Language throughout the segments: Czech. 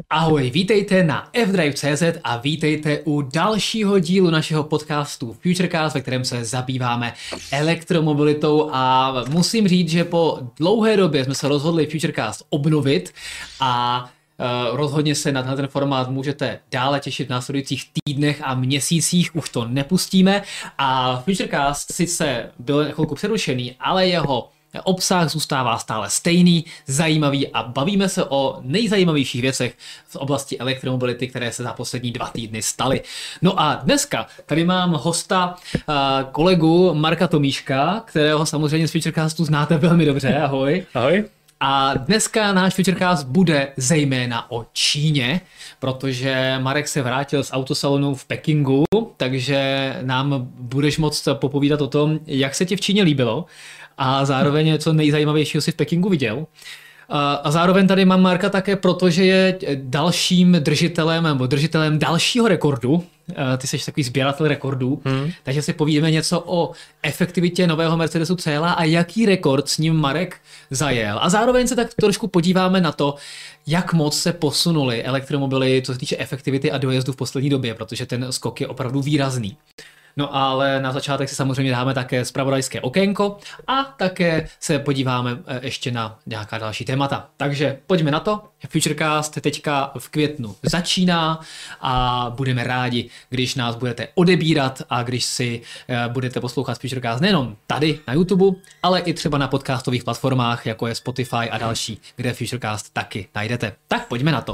Ahoj, vítejte na fdrive.cz a vítejte u dalšího dílu našeho podcastu Futurecast, ve kterém se zabýváme elektromobilitou a musím říct, že po dlouhé době jsme se rozhodli Futurecast obnovit a rozhodně se na ten formát můžete dále těšit v následujících týdnech a měsících, už to nepustíme a Futurecast sice byl chvilku přerušený, ale jeho obsah zůstává stále stejný, zajímavý a bavíme se o nejzajímavějších věcech v oblasti elektromobility, které se za poslední 2 týdny staly. No a dneska tady mám hosta, kolegu Marka Tomíška, kterého samozřejmě z Futurecastu znáte velmi dobře. Ahoj. Ahoj. A dneska náš Futurecast bude zejména o Číně, protože Marek se vrátil z autosalonu v Pekingu, takže nám budeš moct popovídat o tom, jak se ti v Číně líbilo a zároveň co nejzajímavějšího si v Pekingu viděl. A zároveň tady mám Marka také, protože je dalším držitelem dalšího rekordu. Ty jsi takový sběratel rekordů, takže si povídeme něco o efektivitě nového Mercedesu CLA a jaký rekord s ním Marek zajel. A zároveň se tak trošku podíváme na to, jak moc se posunuly elektromobily, co se týče efektivity a dojezdu v poslední době, protože ten skok je opravdu výrazný. No ale na začátek si samozřejmě dáme také zpravodajské okénko a také se podíváme ještě na nějaká další témata. Takže pojďme na to. Futurecast teďka v květnu začíná a budeme rádi, když nás budete odebírat a když si budete poslouchat Futurecast nejenom tady na YouTube, ale i třeba na podcastových platformách, jako je Spotify a další, kde Futurecast taky najdete. Tak pojďme na to.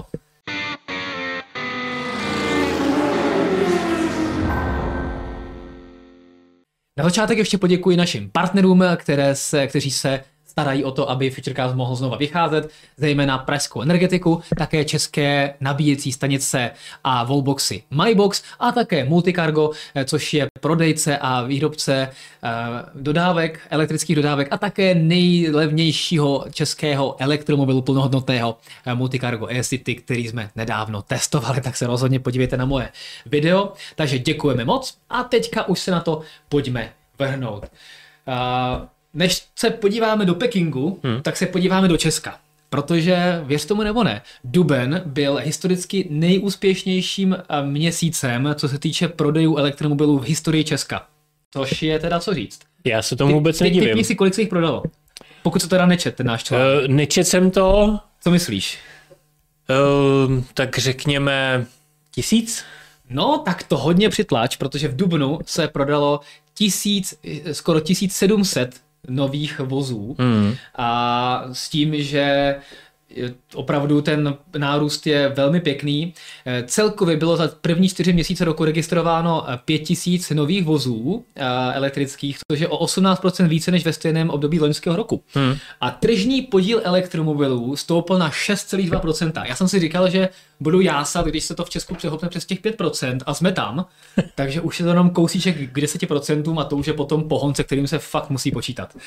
Na začátek ještě poděkuji našim partnerům, kteří se starají o to, aby Futurecast mohl znova vycházet, zejména Pražskou energetiku, také české nabíjecí stanice a wallboxy MyBox a také Multicargo, což je prodejce a výrobce dodávek, elektrických dodávek a také nejlevnějšího českého elektromobilu plnohodnotného Multicargo E-City, který jsme nedávno testovali, tak se rozhodně podívejte na moje video. Takže děkujeme moc a teďka už se na to pojďme vrhnout. Než se podíváme do Pekingu, tak se podíváme do Česka. Protože, věř tomu nebo ne, duben byl historicky nejúspěšnějším měsícem, co se týče prodejů elektromobilů v historii Česka. Což je teda co říct. Já se tomu vůbec nedivím. Typni si, kolik se jich prodalo. Pokud se teda nečet, ten náš článek. Nečet jsem to. Co myslíš? Tak řekněme 1000? No, tak to hodně přitlač, protože v dubnu se prodalo skoro 1700 nových vozů a s tím, že opravdu ten nárůst je velmi pěkný. Celkově bylo za první 4 měsíce roku registrováno 5000 nových vozů elektrických, což je o 18% více než ve stejném období loňského roku. A tržní podíl elektromobilů stoupl na 6,2%. Já jsem si říkal, že budu jásat, když se to v Česku přehopne přes těch 5% a jsme tam, takže už je to jenom kousíček k 10% a to už je potom pohon, se kterým se fakt musí počítat.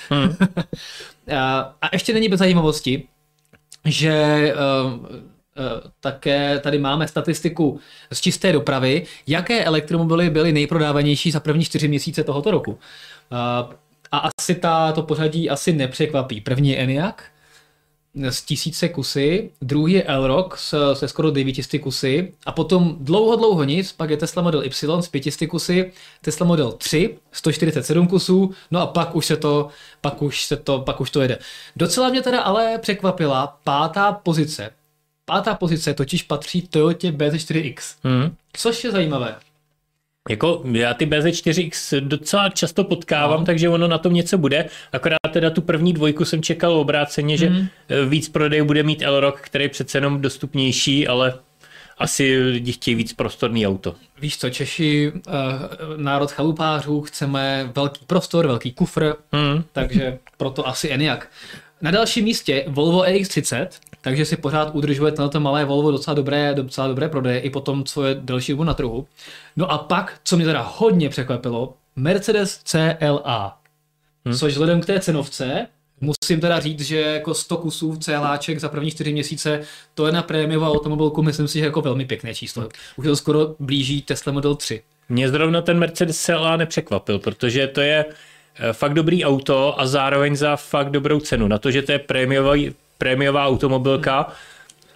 A ještě není bez zajímavosti, že také tady máme statistiku z čisté dopravy, jaké elektromobily byly nejprodávanější za první 4 měsíce tohoto roku. A asi to pořadí asi nepřekvapí. První je Enyaq s 1000 kusy, druhý je Elroq se skoro 900 kusy a potom dlouho nic, pak je Tesla Model Y s 500 kusy, Tesla Model 3 147 kusů, no a pak už to jede. Docela mě teda ale překvapila 5. pozice. 5. pozice totiž patří Toyotě BZ4X, což je zajímavé. Jako já ty BZ4X docela často potkávám, takže ono na tom něco bude. Akorát teda tu první 2 jsem čekal obráceně, že víc prodej bude mít Elroq, který je přece jenom dostupnější, ale asi lidi chtějí víc prostorný auto. Víš co, Češi, národ chalupářů, chceme velký prostor, velký kufr, takže proto asi Enyaq. Na dalším místě Volvo EX30, takže si pořád udržuje to malé Volvo docela dobré prodeje i potom, co je delší dobu na trhu. No a pak, co mě teda hodně překvapilo, Mercedes CLA, což vzhledem k té cenovce, musím teda říct, že jako 100 kusů CLAček za první 4 měsíce, to je na prémiovou automobilku, myslím si, že jako velmi pěkné číslo. Už to skoro blíží Tesla Model 3. Mě zrovna ten Mercedes CLA nepřekvapil, protože to je fakt dobrý auto a zároveň za fakt dobrou cenu. Na to, že to je prémiová automobilka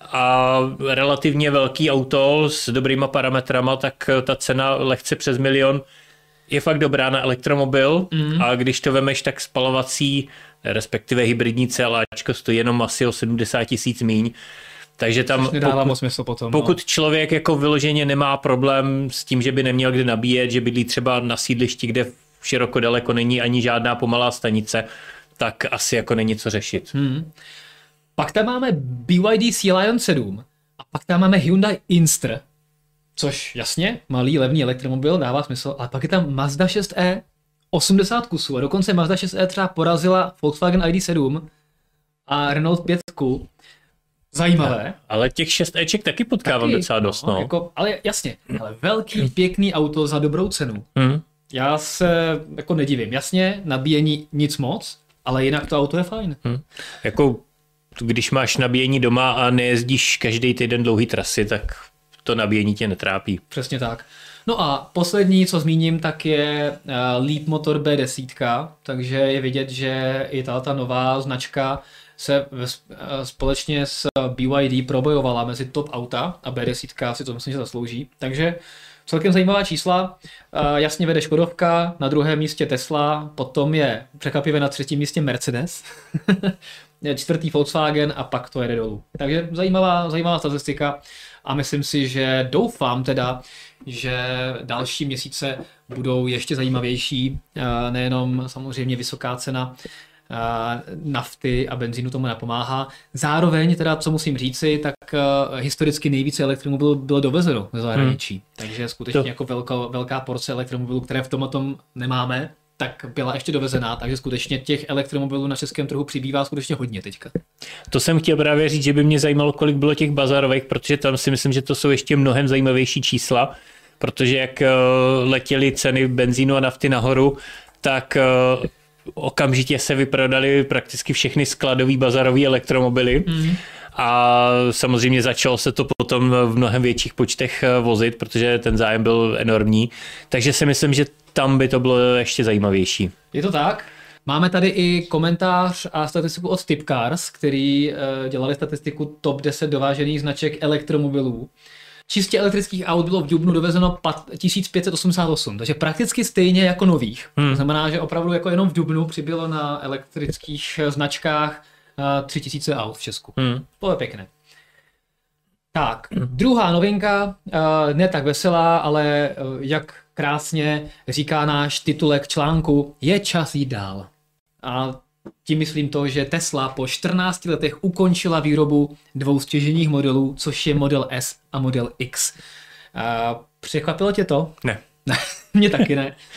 a relativně velký auto s dobrýma parametrama, tak ta cena lehce přes 1 milion je fakt dobrá na elektromobil a když to vemeš, tak spalovací, respektive hybridní CLAčko stojí jenom asi o 70 000 míň. Takže tam pokud člověk jako vyloženě nemá problém s tím, že by neměl kde nabíjet, že bydlí třeba na sídlišti, kde široko daleko není ani žádná pomalá stanice, tak asi jako není co řešit. Pak tam máme BYD Sea Lion 7 a pak tam máme Hyundai Inster, což jasně, malý levný elektromobil, dává smysl, ale pak je tam Mazda 6e, 80 kusů a dokonce Mazda 6e třeba porazila Volkswagen ID7 a Renault 5. Zajímavé. Ale těch 6eček taky potkávám docela dost. No. Jako, ale jasně, ale velký, pěkný auto za dobrou cenu. Já se jako nedivím. Jasně, nabíjení nic moc, ale jinak to auto je fajn. Jako když máš nabíjení doma a nejezdíš každý týden dlouhý trasy, tak to nabíjení tě netrápí. Přesně tak. No a poslední, co zmíním, tak je Leapmotor B10, takže je vidět, že i ta nová značka se společně s BYD probojovala mezi top auta a B10 si to myslím, že zaslouží. Takže celkem zajímavá čísla. Jasně vede Škodovka, na druhém místě Tesla, potom je překvapivě na třetím místě Mercedes, čtvrtý Volkswagen a pak to jede dolů. Takže zajímavá statistika a myslím si, že doufám teda, že další měsíce budou ještě zajímavější, nejenom samozřejmě vysoká cena nafty a benzínu tomu napomáhá. Zároveň teda, co musím říci, tak historicky nejvíce elektromobilů bylo dovezeno ze zahraničí. Takže skutečně jako velká porce elektromobilů, které v tomhle nemáme, tak byla ještě dovezená, takže skutečně těch elektromobilů na českém trhu přibývá skutečně hodně teďka. To jsem chtěl právě říct, že by mě zajímalo, kolik bylo těch bazarových, protože tam si myslím, že to jsou ještě mnohem zajímavější čísla, protože jak letěly ceny benzínu a nafty nahoru, tak okamžitě se vyprodaly prakticky všechny skladový bazarový elektromobily a samozřejmě začalo se to potom v mnohem větších počtech vozit, protože ten zájem byl enormní, takže si myslím, že tam by to bylo ještě zajímavější. Je to tak? Máme tady i komentář a statistiku od Tipcars, který dělali statistiku top 10 dovážených značek elektromobilů. Čistě elektrických aut bylo v dubnu dovezeno 1588, takže prakticky stejně jako nových. To znamená, že opravdu jako jenom v dubnu přibylo na elektrických značkách 3000 aut v Česku. To je pěkné. Tak, druhá novinka, ne tak veselá, ale jak krásně říká náš titulek článku, je čas jít dál. A tím myslím to, že Tesla po 14 letech ukončila výrobu dvou stěžejních modelů, což je Model S a Model X. Překvapilo tě to? Ne. Mně taky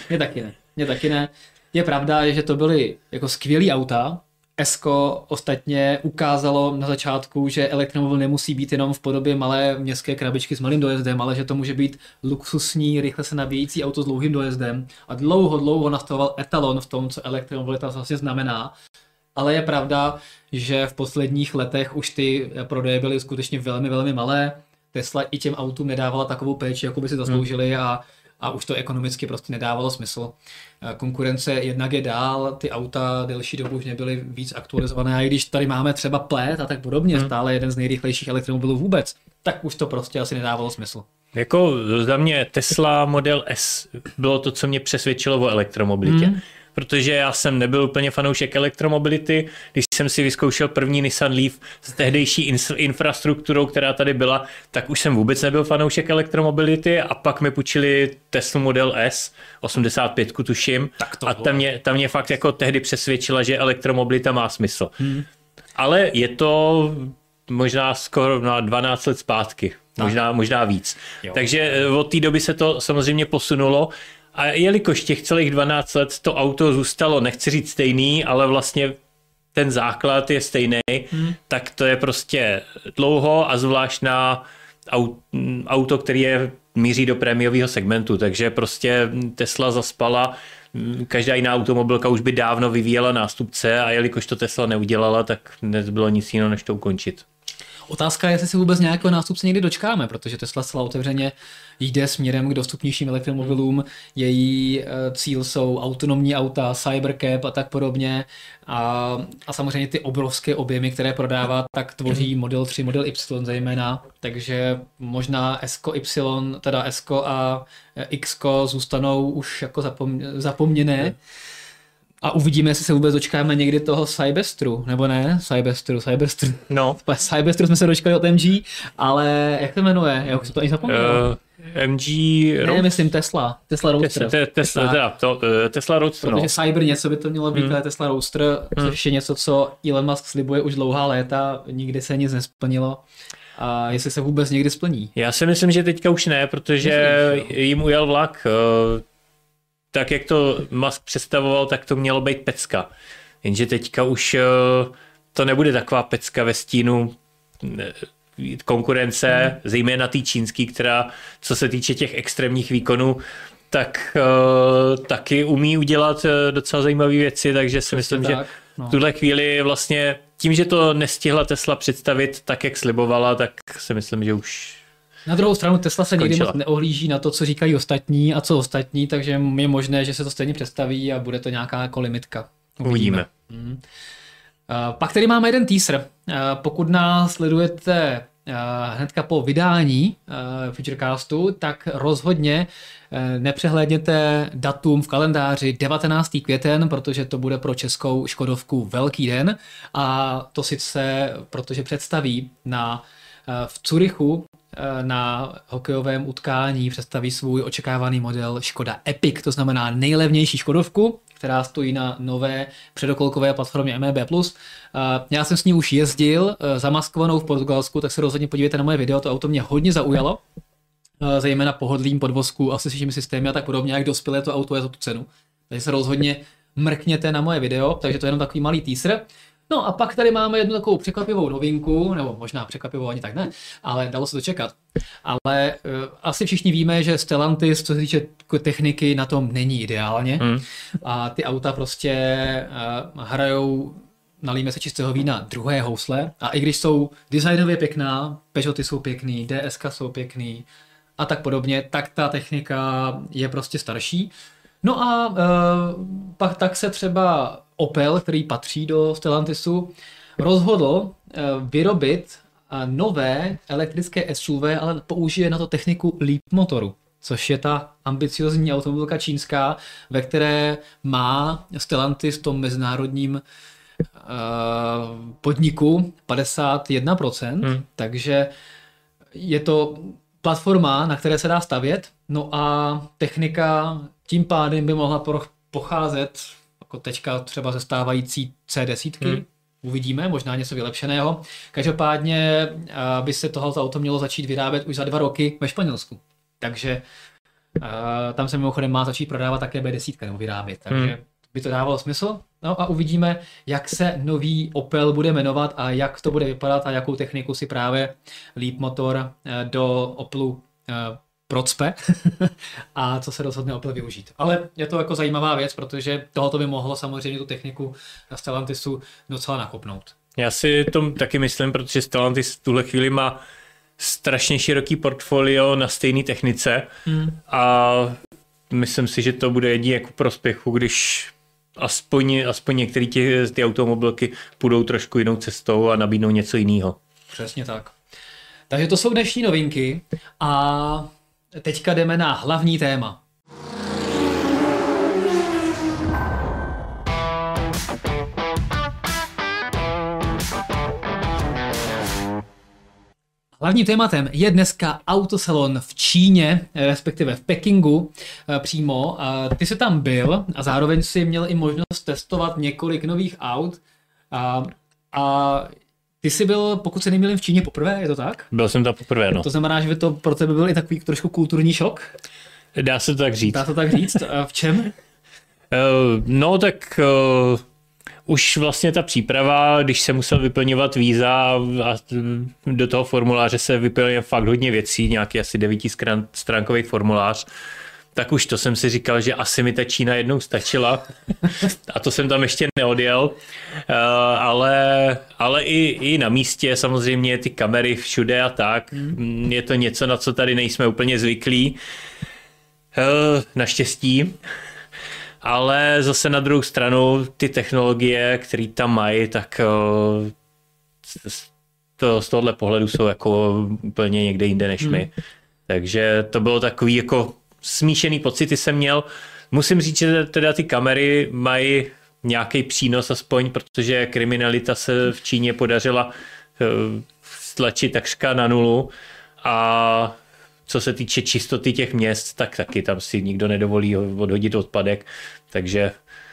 ne. Je pravda, že to byly jako skvělý auta. S-ko ostatně ukázalo na začátku, že elektromobil nemusí být jenom v podobě malé městské krabičky s malým dojezdem, ale že to může být luxusní, rychle se nabíjející auto s dlouhým dojezdem. A dlouho nastavoval etalon v tom, co elektromobilita vlastně znamená. Ale je pravda, že v posledních letech už ty prodeje byly skutečně velmi malé. Tesla i těm autům nedávala takovou péči, jako by si zasloužili a už to ekonomicky prostě nedávalo smysl. Konkurence jednak je dál, ty auta delší dobu už nebyly víc aktualizované a i když tady máme třeba Plaid a tak podobně, stále jeden z nejrychlejších elektromobilů vůbec, tak už to prostě asi nedávalo smysl. Jako za mě Tesla Model S bylo to, co mě přesvědčilo o elektromobilitě. Protože já jsem nebyl úplně fanoušek elektromobility, když jsem si vyzkoušel první Nissan Leaf s tehdejší infrastrukturou, která tady byla, tak už jsem vůbec nebyl fanoušek elektromobility a pak mi půjčili Tesla Model S, 85 tuším, a ta mě fakt jako tehdy přesvědčila, že elektromobilita má smysl. Ale je to možná skoro na 12 let zpátky, možná víc. Jo. Takže od té doby se to samozřejmě posunulo. A jelikož těch celých 12 let to auto zůstalo, nechci říct stejný, ale vlastně ten základ je stejný, tak to je prostě dlouho a zvlášť na auto, který míří do prémiového segmentu, takže prostě Tesla zaspala, každá jiná automobilka už by dávno vyvíjela nástupce a jelikož to Tesla neudělala, tak nezbylo nic jiného, než to ukončit. Otázka je, jestli si vůbec nějakého nástupce někdy dočkáme, protože Tesla zcela otevřeně jde směrem k dostupnějším elektromobilům. Její cíl jsou autonomní auta, Cybercab a tak podobně. A samozřejmě ty obrovské objemy, které prodává, tak tvoří Model 3, Model Y zejména. Takže možná S-ko Y, teda S-ko a X-ko zůstanou už jako zapomněné. A uvidíme, jestli se vůbec dočkáme někdy toho Cyberstru, nebo ne? Cyberstru. No. Cyberstru jsme se dočkali od MG, ale jak to jmenuje? Já už to ani zapomněl. MG... Ne, myslím Tesla. Tesla Roadster. Tesla Roadster, protože Cyber něco by to mělo být, ale Tesla Roadster, což je něco, co Elon Musk slibuje už dlouhá léta, nikdy se nic nesplnilo. A jestli se vůbec někdy splní. Já si myslím, že teďka už ne, protože jim ujel vlak. Tak jak to Musk představoval, tak to mělo být pecka. Jenže teďka už to nebude taková pecka ve stínu konkurence, zejména tý čínský, která, co se týče těch extrémních výkonů, tak taky umí udělat docela zajímavé věci, takže si myslím, že v tuhle chvíli vlastně tím, že to nestihla Tesla představit tak, jak slibovala, tak si myslím, že už... Na druhou stranu Tesla se někdy moc neohlíží na to, co říkají ostatní a co ostatní, takže je možné, že se to stejně představí a bude to nějaká jako limitka. Uvidíme. Pak tady máme jeden teaser. Pokud nás sledujete hnedka po vydání Futurecastu, tak rozhodně nepřehlédněte datum v kalendáři 19. květen, protože to bude pro českou Škodovku velký den. A to sice, protože představí v Curychu na hokejovém utkání představí svůj očekávaný model Škoda Epic, to znamená nejlevnější Škodovku, která stojí na nové předokolkové platformě MEB+. Já jsem s ní už jezdil zamaskovanou v Portugalsku, tak se rozhodně podívejte na moje video, to auto mě hodně zaujalo, zejména pohodlím podvozku, asistenčními systémy a tak podobně, jak dospělé to auto je za tu cenu. Takže se rozhodně mrkněte na moje video, takže to je jenom takový malý teaser. No a pak tady máme jednu takovou překvapivou novinku, nebo možná překvapivou ani tak ne, ale dalo se to čekat. Ale asi všichni víme, že Stellantis, co se týče techniky, na tom není ideálně. A ty auta prostě hrajou, nalíme se čistého vína, druhé housle. A i když jsou designově pěkná, Peugeoty jsou pěkný, DSka jsou pěkný a tak podobně, tak ta technika je prostě starší. No a pak tak se třeba Opel, který patří do Stellantisu, rozhodl vyrobit nové elektrické SUV, ale použije na to techniku Leapmotoru, což je ta ambiciozní automobilka čínská, ve které má Stellantis v tom mezinárodním podniku 51%, takže je to platforma, na které se dá stavět, no a technika tím pádem by mohla pocházet jako teďka třeba ze stávající C10, uvidíme, možná něco vylepšeného. Každopádně by se tohoto auto mělo začít vyrábět už za 2 roky ve Španělsku. Takže tam se mimochodem má začít prodávat také B10 nebo vyrábět, takže by to dávalo smysl. No a uvidíme, jak se nový Opel bude jmenovat a jak to bude vypadat a jakou techniku si právě Leapmotor do Opelu procpe a co se rozhodne Opel využít. Ale je to jako zajímavá věc, protože tohoto by mohlo samozřejmě tu techniku na Stellantisu docela nakopnout. Já si to taky myslím, protože Stellantis v tuhle chvíli má strašně široký portfolio na stejné technice a myslím si, že to bude jedině jako prospěchu, když aspoň některé ty automobilky půjdou trošku jinou cestou a nabídnou něco jiného. Přesně tak. Takže to jsou dnešní novinky a teďka jdeme na hlavní téma. Hlavním tématem je dneska autosalon v Číně, respektive v Pekingu přímo. Ty jsi tam byl a zároveň si měl i možnost testovat několik nových aut. A ty jsi byl, pokud se nemýlím, v Číně poprvé, je to tak? Byl jsem tam poprvé, no. To znamená, že by to pro tebe byl i takový trošku kulturní šok? Dá se to tak říct. Dá to tak říct. V čem? No tak už vlastně ta příprava, když se musel vyplňovat víza a do toho formuláře se vyplňuje fakt hodně věcí, nějaký asi 9stránkový formulář, tak už to jsem si říkal, že asi mi ta Čína jednou stačila a to jsem tam ještě neodjel, ale i na místě samozřejmě ty kamery všude a tak, je to něco, na co tady nejsme úplně zvyklí, naštěstí, ale zase na druhou stranu ty technologie, které tam mají, tak z tohohle pohledu jsou jako úplně někde jinde než my. Takže to bylo takový jako smíšený pocity jsem měl. Musím říct, že teda ty kamery mají nějaký přínos aspoň, protože kriminalita se v Číně podařila stlačit takřka na nulu a co se týče čistoty těch měst, tak taky tam si nikdo nedovolí odhodit odpadek, takže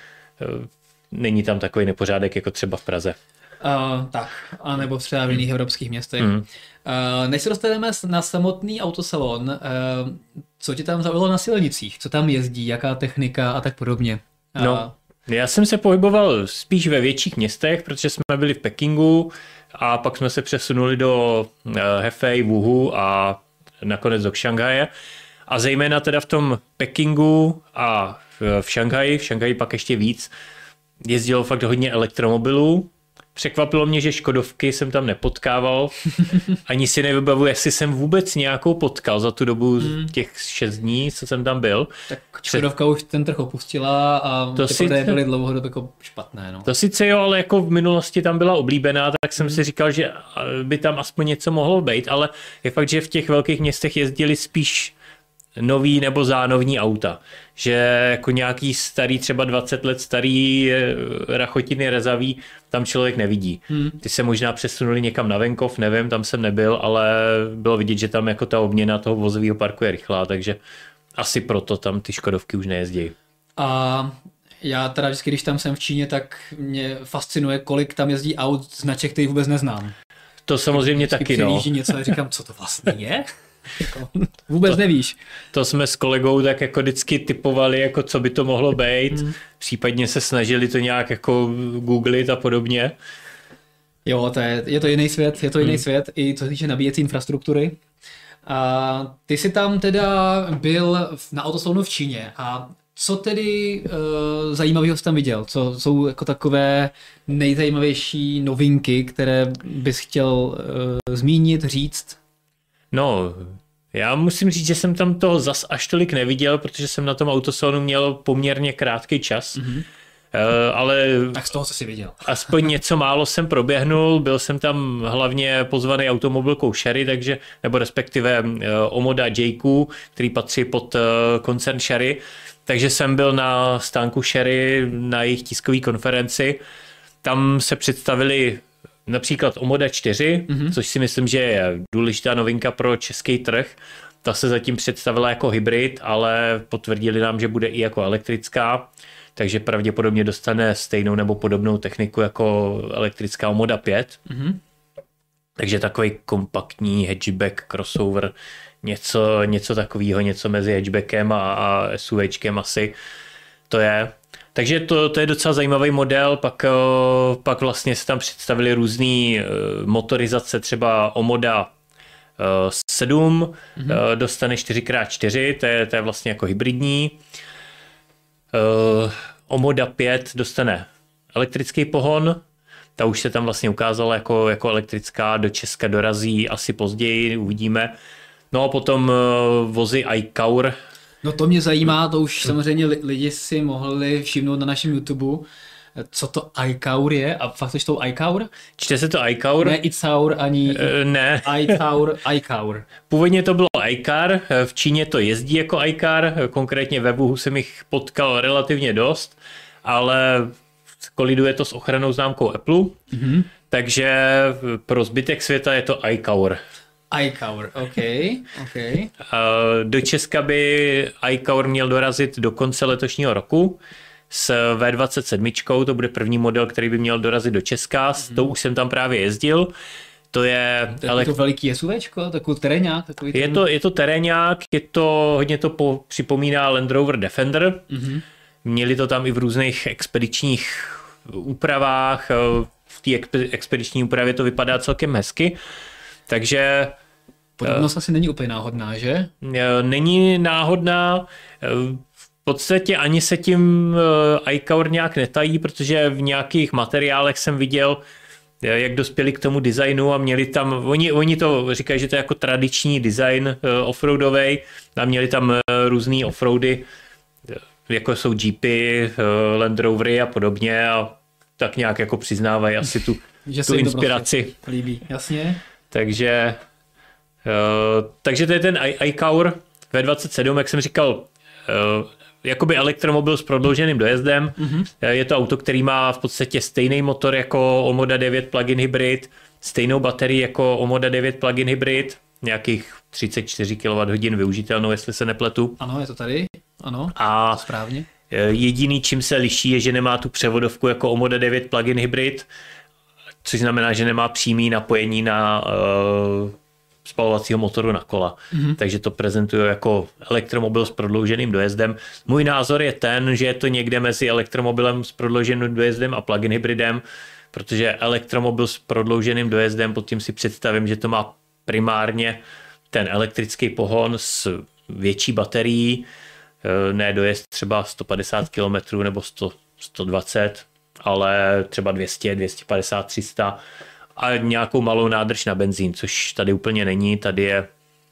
není tam takový nepořádek jako třeba v Praze. Tak, anebo třeba v jiných evropských městech. Než se dostaneme na samotný autosalon, co ti tam zaujalo na silnicích? Co tam jezdí, jaká technika a tak podobně? No, já jsem se pohyboval spíš ve větších městech, protože jsme byli v Pekingu a pak jsme se přesunuli do Hefei, Wuhu a nakonec do Šanghaje. A zejména teda v tom Pekingu a v Šanghaji pak ještě víc, jezdilo fakt hodně elektromobilů. Překvapilo mě, že Škodovky jsem tam nepotkával. Ani si nevybavuji, jestli jsem vůbec nějakou potkal za tu dobu těch 6 dní, co jsem tam byl. Tak Škodovka už ten trh opustila a ty prodeje byly dlouhodobě jako špatné. No. To sice jo, ale jako v minulosti tam byla oblíbená, tak jsem si říkal, že by tam aspoň něco mohlo být, ale je fakt, že v těch velkých městech jezdili spíš nový nebo zánovní auta. Že jako nějaký starý, třeba 20 let starý rachotiny rezavý, tam člověk nevidí. Ty se možná přesunuli někam na venkov, nevím, tam jsem nebyl, ale bylo vidět, že tam jako ta obměna toho vozového parku je rychlá, takže asi proto tam ty Škodovky už nejezdí. A já teda vždycky, když tam jsem v Číně, tak mě fascinuje, kolik tam jezdí aut značek, který vůbec neznám. To samozřejmě taky, no. Něco a říkám, co to vlastně je? Vůbec nevíš. To jsme s kolegou tak jako vždycky typovali, jako co by to mohlo být. Případně se snažili to nějak jako googlit a podobně. Jo, je to jiný svět, i co se týče nabíjecí infrastruktury. A ty jsi tam teda byl na autosalonu v Číně a co tedy zajímavého jsi tam viděl? Co jsou jako takové nejzajímavější novinky, které bys chtěl zmínit, říct? No, já musím říct, že jsem tam toho zas až tolik neviděl, protože jsem na tom autosalonu měl poměrně krátký čas. Ale tak z toho, co jsi viděl. Aspoň něco málo jsem proběhnul, byl jsem tam hlavně pozvaný automobilkou Chery, takže, nebo respektive Omoda J.Q., který patří pod koncern Chery, takže jsem byl na stánku Chery na jejich tiskové konferenci. Tam se představili například Omoda 4, což si myslím, že je důležitá novinka pro český trh. Ta se zatím představila jako hybrid, ale potvrdili nám, že bude i jako elektrická, takže pravděpodobně dostane stejnou nebo podobnou techniku jako elektrická Omoda 5. Takže takový kompaktní hatchback, crossover, něco takového, něco mezi hatchbackem a SUVčkem asi to je. Takže to je docela zajímavý model, pak vlastně se tam představili různý motorizace, třeba Omoda 7, dostane 4x4, to je vlastně jako hybridní. Omoda 5 dostane elektrický pohon, ta už se tam vlastně ukázala jako elektrická, do Česka dorazí asi později, uvidíme. No a potom vozy iCour. No to mě zajímá, to už samozřejmě lidi si mohli všimnout na našem YouTube, co to iCour je a fakt jsi to iCour? Čte se to iCour? Ne iCour ani ne. iCour. Původně to bylo iCar, v Číně to jezdí jako iCar, konkrétně ve Wuhu jsem jich potkal relativně dost, ale koliduje to s ochrannou známkou Apple, takže pro zbytek světa je to iCour. iCour, OK. Do Česka by iCour měl dorazit do konce letošního roku s V27, to bude první model, který by měl dorazit do Česka, s tou už jsem tam právě jezdil. To je to veliký SUVčko, takový teréňák? Je to teréňák, hodně to připomíná Land Rover Defender. Měli to tam i v různých expedičních úpravách, v té expediční úpravě to vypadá celkem hezky. Takže Podobnost asi není úplně náhodná, že? Není náhodná. V podstatě ani se tím iCower nějak netají, protože v nějakých materiálech jsem viděl, jak dospěli k tomu designu a měli tam, oni to říkají, že to je jako tradiční design offroadový a měli tam různý offroady, jako jsou Jeepy, Land Rovery a podobně a tak nějak jako přiznávají asi tu inspiraci. Prostě líbí, jasně. Takže to je ten iCower V27, jak jsem říkal, jakoby elektromobil s prodlouženým dojezdem. Je to auto, který má v podstatě stejný motor jako Omoda 9 plug-in hybrid, stejnou baterii jako Omoda 9 plug-in hybrid, nějakých 34 kWh využitelnou, jestli se nepletu. Ano, je to tady, ano, a správně. Jediný, čím se liší, je, že nemá tu převodovku jako Omoda 9 plug-in hybrid, což znamená, že nemá přímý napojení na spalovacího motoru na kola. Takže to prezentuje jako elektromobil s prodlouženým dojezdem. Můj názor je ten, že je to někde mezi elektromobilem s prodlouženým dojezdem a plug-in hybridem, protože elektromobil s prodlouženým dojezdem, pod tím si představím, že to má primárně ten elektrický pohon s větší baterií, ne dojezd třeba 150 km nebo 120, ale třeba 200, 250, 300 a nějakou malou nádrž na benzín, což tady úplně není, tady je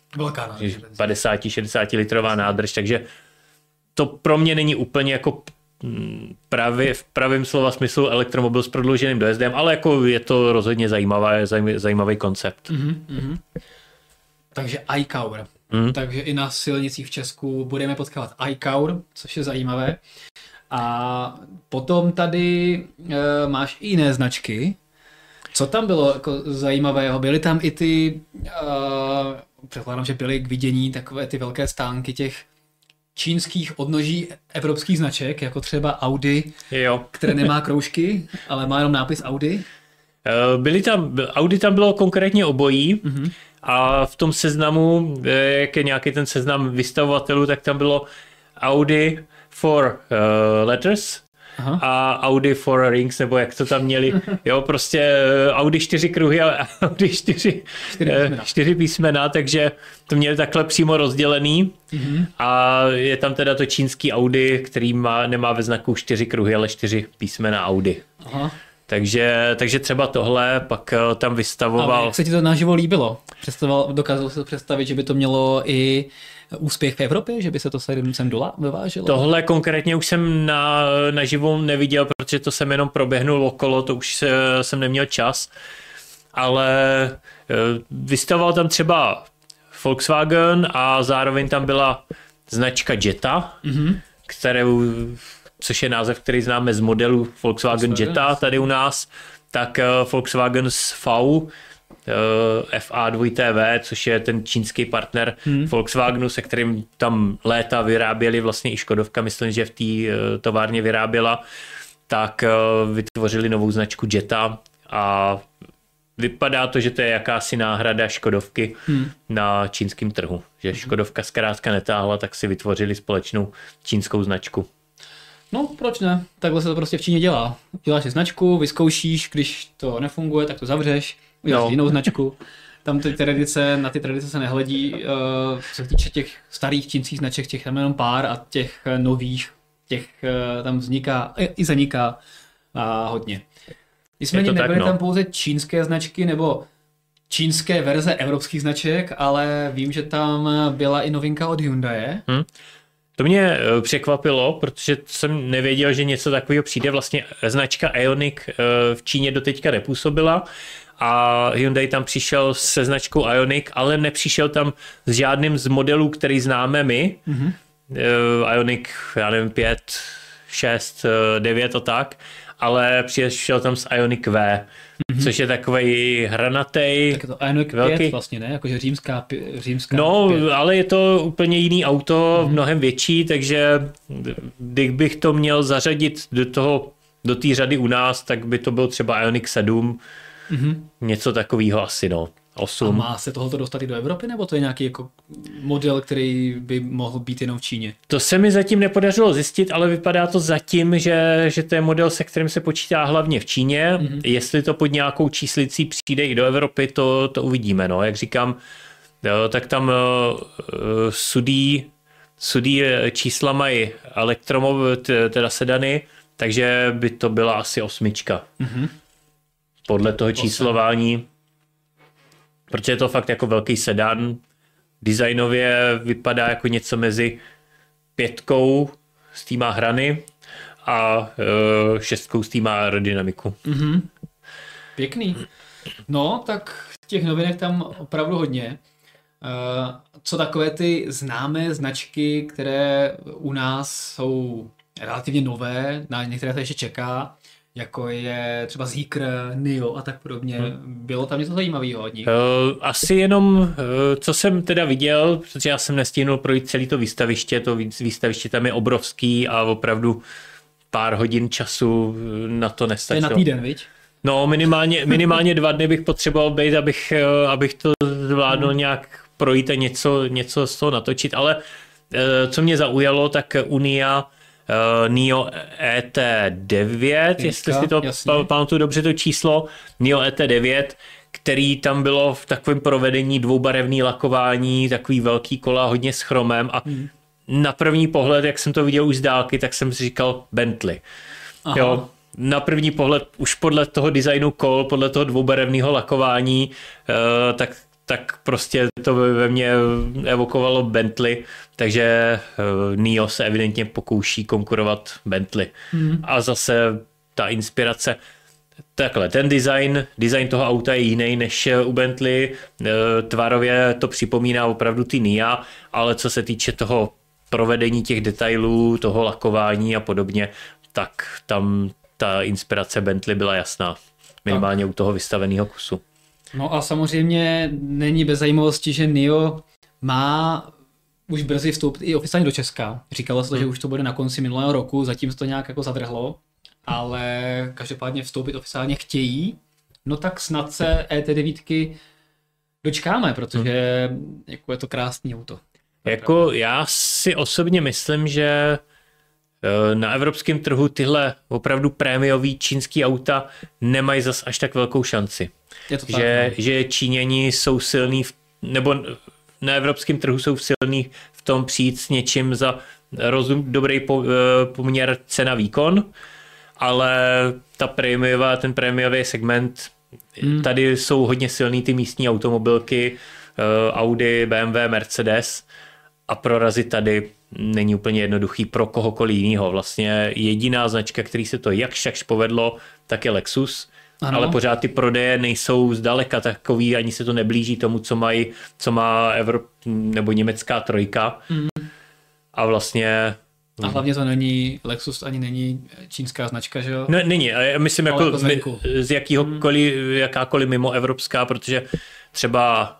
50-60 litrová nádrž, takže to pro mě není úplně jako v pravém slova smyslu elektromobil s prodlouženým dojezdem, ale jako je to rozhodně zajímavý koncept. Takže iCower. Takže i na silnicích v Česku budeme potkávat iCower, což je zajímavé. A potom tady máš i jiné značky. Co tam bylo jako zajímavého? Byly tam i ty, předpokládám, že byly k vidění takové ty velké stánky těch čínských odnoží evropských značek, jako třeba Audi, které nemá kroužky, ale má jenom nápis Audi. Audi tam bylo konkrétně obojí a v tom seznamu, jak je nějaký ten seznam vystavovatelů, tak tam bylo Audi for letters, a Audi for rings, nebo jak to tam měli, jo, prostě Audi 4 kruhy a Audi 4 písmena, takže to měli takhle přímo rozdělený a je tam teda to čínský Audi, který nemá ve znaku 4 kruhy, ale 4 písmena Audi. Takže třeba tohle, pak tam vystavoval... A jak se ti to naživo líbilo? Dokázal se představit, že by to mělo i úspěch v Evropě, že by se to sem dováželo? Tohle konkrétně už jsem naživo neviděl, protože to jsem jenom proběhnul okolo, to už jsem neměl čas, ale vystavoval tam třeba Volkswagen a zároveň tam byla značka Jetta, což je název, který známe z modelu Volkswagen Jetta tady u nás, tak Volkswagen v FA2TV, což je ten čínský partner Volkswagenu, se kterým tam léta vyráběli vlastně i Škodovka, myslím, že v té továrně vyráběla, tak vytvořili novou značku Jetta a vypadá to, že to je jakási náhrada Škodovky na čínském trhu. Že Škodovka zkrátka netáhla, tak si vytvořili společnou čínskou značku. No, proč ne? Takhle se to prostě v Číně dělá. Děláš si značku, vyzkoušíš, když to nefunguje, tak to zavřeš, uděláš jinou značku. Tam na ty tradice se nehledí, co se týče těch starých čínských značek, těch tam jenom pár a těch nových, tam vzniká i zaniká hodně. Nicméně nebyly tam pouze čínské značky nebo čínské verze evropských značek, ale vím, že tam byla i novinka od Hyundai. To mě překvapilo, protože jsem nevěděl, že něco takového přijde. Vlastně značka Ioniq v Číně doteďka nepůsobila a Hyundai tam přišel se značkou Ioniq, ale nepřišel tam s žádným z modelů, který známe my. Ioniq, já nevím, 5, 6, 9 a tak, ale přišel tam s Ioniq V, což je takovej hranatej. Tak je to Ioniq 5 vlastně, ne? Jakože římská no, 5. ale je to úplně jiný auto, mnohem větší, takže kdybych to měl zařadit do té řady u nás, tak by to byl třeba Ioniq 7, něco takového asi, no. 8. A má se tohoto dostat i do Evropy, nebo to je nějaký jako model, který by mohl být jenom v Číně? To se mi zatím nepodařilo zjistit, ale vypadá to zatím, že to je model, se kterým se počítá hlavně v Číně. Jestli to pod nějakou číslicí přijde i do Evropy, to uvidíme. No. Jak říkám, Jo, tak tam sudý čísla mají teda sedany, takže by to byla asi 8. Podle toho číslování. Protože je to fakt jako velký sedan. Designově vypadá jako něco mezi 5 s tím má hrany a 6 s tím má aerodynamiku. Pěkný. No, tak těch novinek tam opravdu hodně. Co takové ty známé značky, které u nás jsou relativně nové, na některé to ještě čeká, jako je třeba Zeekr, NIO a tak podobně. Bylo tam něco zajímavého od nich? Asi jenom, co jsem teda viděl, protože já jsem nestihnul projít celé to výstaviště tam je obrovský a opravdu pár hodin času na to nestačilo. To je na týden, viď? No, minimálně 2 dny bych potřeboval být, abych to zvládl nějak projít a něco z toho natočit, ale co mě zaujalo, tak Unia NIO ET9, jestli si to pamatuju dobře to číslo, NIO ET9, který tam bylo v takovém provedení dvoubarevný lakování, takový velký kola, hodně s chromem a na první pohled, jak jsem to viděl už z dálky, tak jsem si říkal Bentley. Jo, na první pohled, už podle toho designu kol, podle toho dvoubarevného lakování, tak prostě to ve mně evokovalo Bentley, takže NIO se evidentně pokouší konkurovat Bentley. A zase ta inspirace, takhle, ten design toho auta je jiný než u Bentley, tvarově to připomíná opravdu ty NIA, ale co se týče toho provedení těch detailů, toho lakování a podobně, tak tam ta inspirace Bentley byla jasná, minimálně u toho vystaveného kusu. No a samozřejmě není bez zajímavosti, že NIO má už brzy vstoupit i oficiálně do Česka. Říkalo se to, že už to bude na konci minulého roku, zatím se to nějak jako zadrhlo, ale každopádně vstoupit oficiálně chtějí. No tak snad se ET9 dočkáme, protože jako je to krásný auto. Jako já si osobně myslím, že na evropském trhu tyhle opravdu prémiový čínský auta nemají zas až tak velkou šanci. Že Číňani jsou silní, nebo na evropském trhu jsou silní v tom přijít s něčím za dobrý poměr cena-výkon, ale ten prémiový segment, tady jsou hodně silný ty místní automobilky, Audi, BMW, Mercedes a prorazit tady není úplně jednoduchý pro kohokoliv jinýho. Vlastně jediná značka, který se to jakž povedlo, tak je Lexus. Ano. Ale pořád ty prodeje nejsou zdaleka takový, ani se to neblíží tomu, co má nebo německá trojka. A vlastně... A hlavně to není, Lexus ani není čínská značka, že jo? No, není, a myslím jako z jakákoliv mimo evropská, protože třeba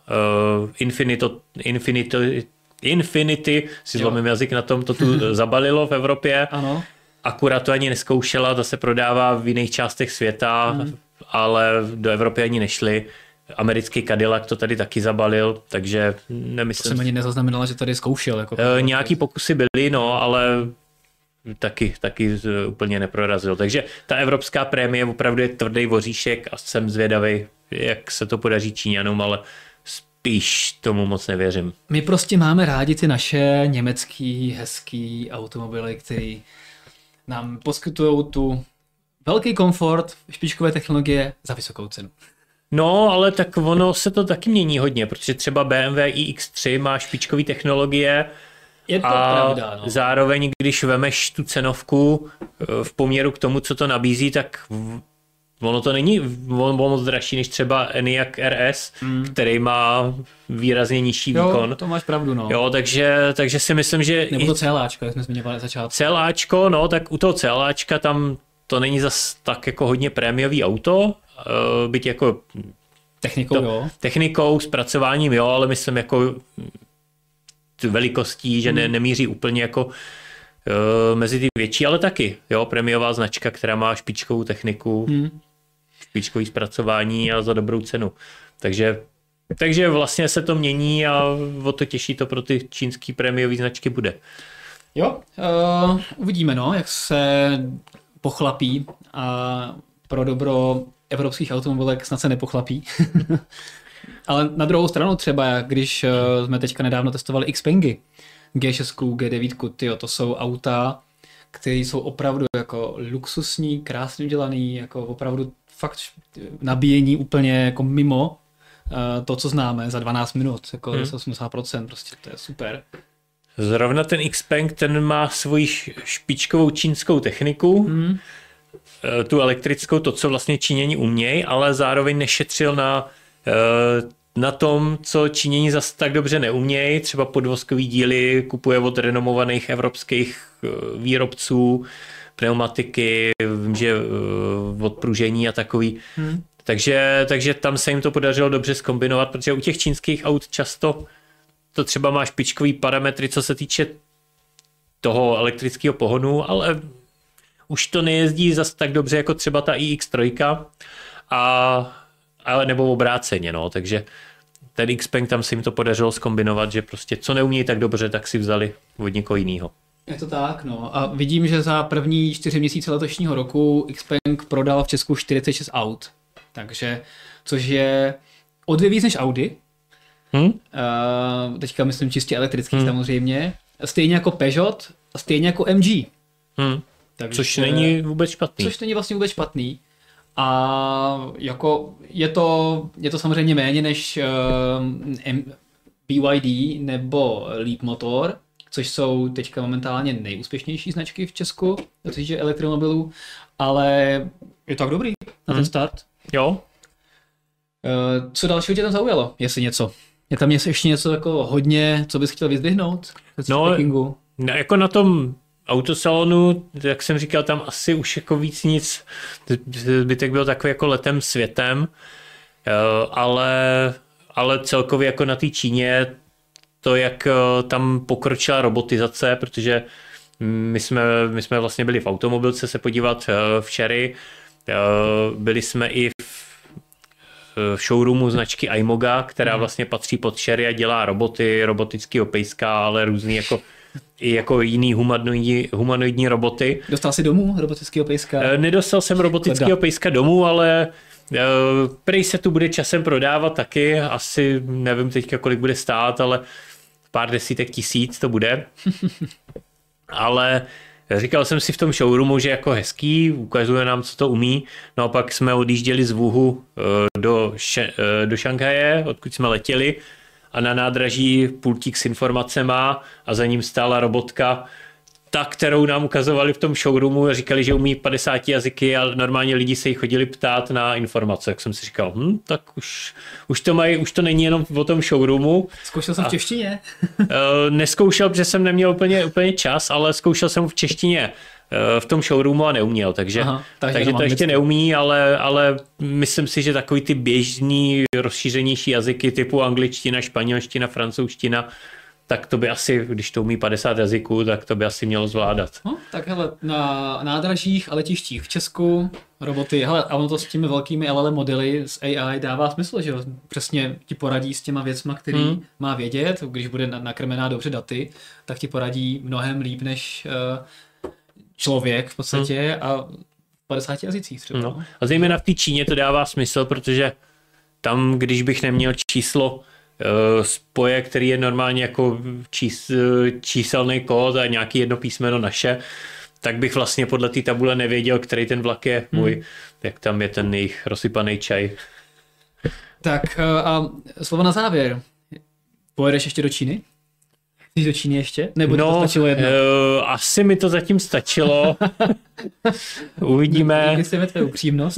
Infinity, si zlomím jazyk na tom, to tu zabalilo v Evropě. Ano. Akurát to ani neskoušela, to se prodává v jiných částech světa, ale do Evropy ani nešli. Americký Cadillac to tady taky zabalil, takže nemyslím... To jsem ani nezaznamenala, že tady zkoušel. Jako nějaký pokusy byly, no, ale taky úplně neprorazil. Takže ta evropská prémie opravdu je tvrdý voříšek a jsem zvědavý, jak se to podaří Číňanům, ale spíš tomu moc nevěřím. My prostě máme rádi ty naše německý, hezký automobily, který nám poskytují tu velký komfort, špičkové technologie za vysokou cenu. No, ale tak ono se to taky mění hodně, protože třeba BMW iX3 má špičkové technologie. Je to pravda, no. Zároveň, když vemeš tu cenovku v poměru k tomu, co to nabízí, tak ono to není moc dražší než třeba Enyaq RS, který má výrazně nižší výkon. Jo, to máš pravdu, no. Jo, takže si myslím, že... Nebo to CLAčko, jak jsme zmiňovali na začátku. CLAčko, no, tak u toho CLAčka tam to není zas tak jako hodně prémiový auto, byť jako... Technikou, zpracováním, jo, ale myslím jako velikostí, že nemíří úplně jako mezi ty větší, ale taky, jo, prémiová značka, která má špičkovou techniku, špičkový zpracování a za dobrou cenu. Takže vlastně se to mění a o to těžší to pro ty čínský prémiový značky bude. Jo, uvidíme, no, jak se pochlapí a pro dobro evropských automobilek snad se nepochlapí. Ale na druhou stranu třeba, když jsme teďka nedávno testovali Xpengy, G6, G9, tyjo, to jsou auta, které jsou opravdu jako luxusní, krásně udělaný, jako opravdu fakt nabíjení úplně jako mimo to, co známe za 12 minut, jako 80%, prostě to je super. Zrovna ten Xpeng, ten má svoji špičkovou čínskou techniku, tu elektrickou, to, co vlastně Číňani umějí, ale zároveň nešetřil na tom, co Číňani zase tak dobře neumějí, třeba podvozkový díly kupuje od renomovaných evropských výrobců, pneumatiky, vím, že od pružení a takový. Takže tam se jim to podařilo dobře zkombinovat, protože u těch čínských aut často to třeba má špičkový parametry, co se týče toho elektrického pohonu, ale už to nejezdí zas tak dobře jako třeba ta iX3, ale nebo obráceně, no, takže ten Xpeng tam se jim to podařilo zkombinovat, že prostě co neumějí tak dobře, tak si vzali od někoho jiného. Je to tak, no. A vidím, že za první 4 měsíce letošního roku Xpeng prodal v Česku 46 aut. Takže, což je o 2 víc než Audi. Teďka myslím čistě elektrický samozřejmě. Stejně jako Peugeot a stejně jako MG. Takže, což není vůbec špatný. Což není vlastně vůbec špatný. A jako je to samozřejmě méně než BYD nebo Leapmotor, což jsou teďka momentálně nejúspěšnější značky v Česku, co je elektromobilů, ale je to tak dobrý na ten start. Jo. Co dalšího tě tam zaujalo, jestli něco? Je tam ještě něco jako hodně, co bys chtěl vyzdvihnout? No, jako na tom autosalonu, jak jsem říkal, tam asi už jako víc nic, zbytek byl takový jako letem světem, ale celkově jako na té Číně to, jak tam pokročila robotizace, protože my jsme vlastně byli v automobilce se podívat v Cherry, byli jsme i v showroomu značky iMoga, která vlastně patří pod Cherry a dělá roboty, robotického pejska, ale různý i jako jiný humanoidní roboty. Dostal jsi domů robotického pejska? Nedostal jsem robotického pejska domů, ale prej se tu bude časem prodávat taky, asi nevím teďka kolik bude stát, ale pár desítek tisíc to bude. Ale říkal jsem si v tom showroomu, že jako hezký, ukazuje nám, co to umí. No a pak jsme odjížděli z Wuhu do Šanghaje, odkud jsme letěli, a na nádraží pultík s informacema a za ním stála robotka, ta, kterou nám ukazovali v tom showroomu, a říkali, že umí 50 jazyky a normálně lidi se jí chodili ptát na informace. Jak jsem si říkal, tak už to není jenom o tom showroomu. Zkoušel jsem v češtině? Neskoušel, protože jsem neměl úplně čas, ale zkoušel jsem v češtině v tom showroomu a neuměl, takže to ještě neumí, ale myslím si, že takový ty běžný rozšířenější jazyky typu angličtina, španělština, francouzština, tak to by asi, když to umí 50 jazyků, tak to by asi mělo zvládat. No, tak hele, na nádražích a letištích v Česku roboty, hele, a ono to s těmi velkými LLM modely z AI dává smysl, že přesně ti poradí s těma věcma, který má vědět, když bude nakrmená dobře daty, tak ti poradí mnohem líp než člověk v podstatě a v 50 jazycích třeba. No. A zejména v té Číně to dává smysl, protože tam, když bych neměl číslo spoje, který je normálně jako číselný kód a nějaký jedno písmeno naše, tak bych vlastně podle té tabule nevěděl, který ten vlak je můj, jak tam je ten jejich rozsypaný čaj. Tak a slovo na závěr. Pojedeš ještě do Číny? Jsi do Číny ještě? Nebo to stačilo jedno? Asi mi to zatím stačilo. Uvidíme. Díky se tvé upřímnost.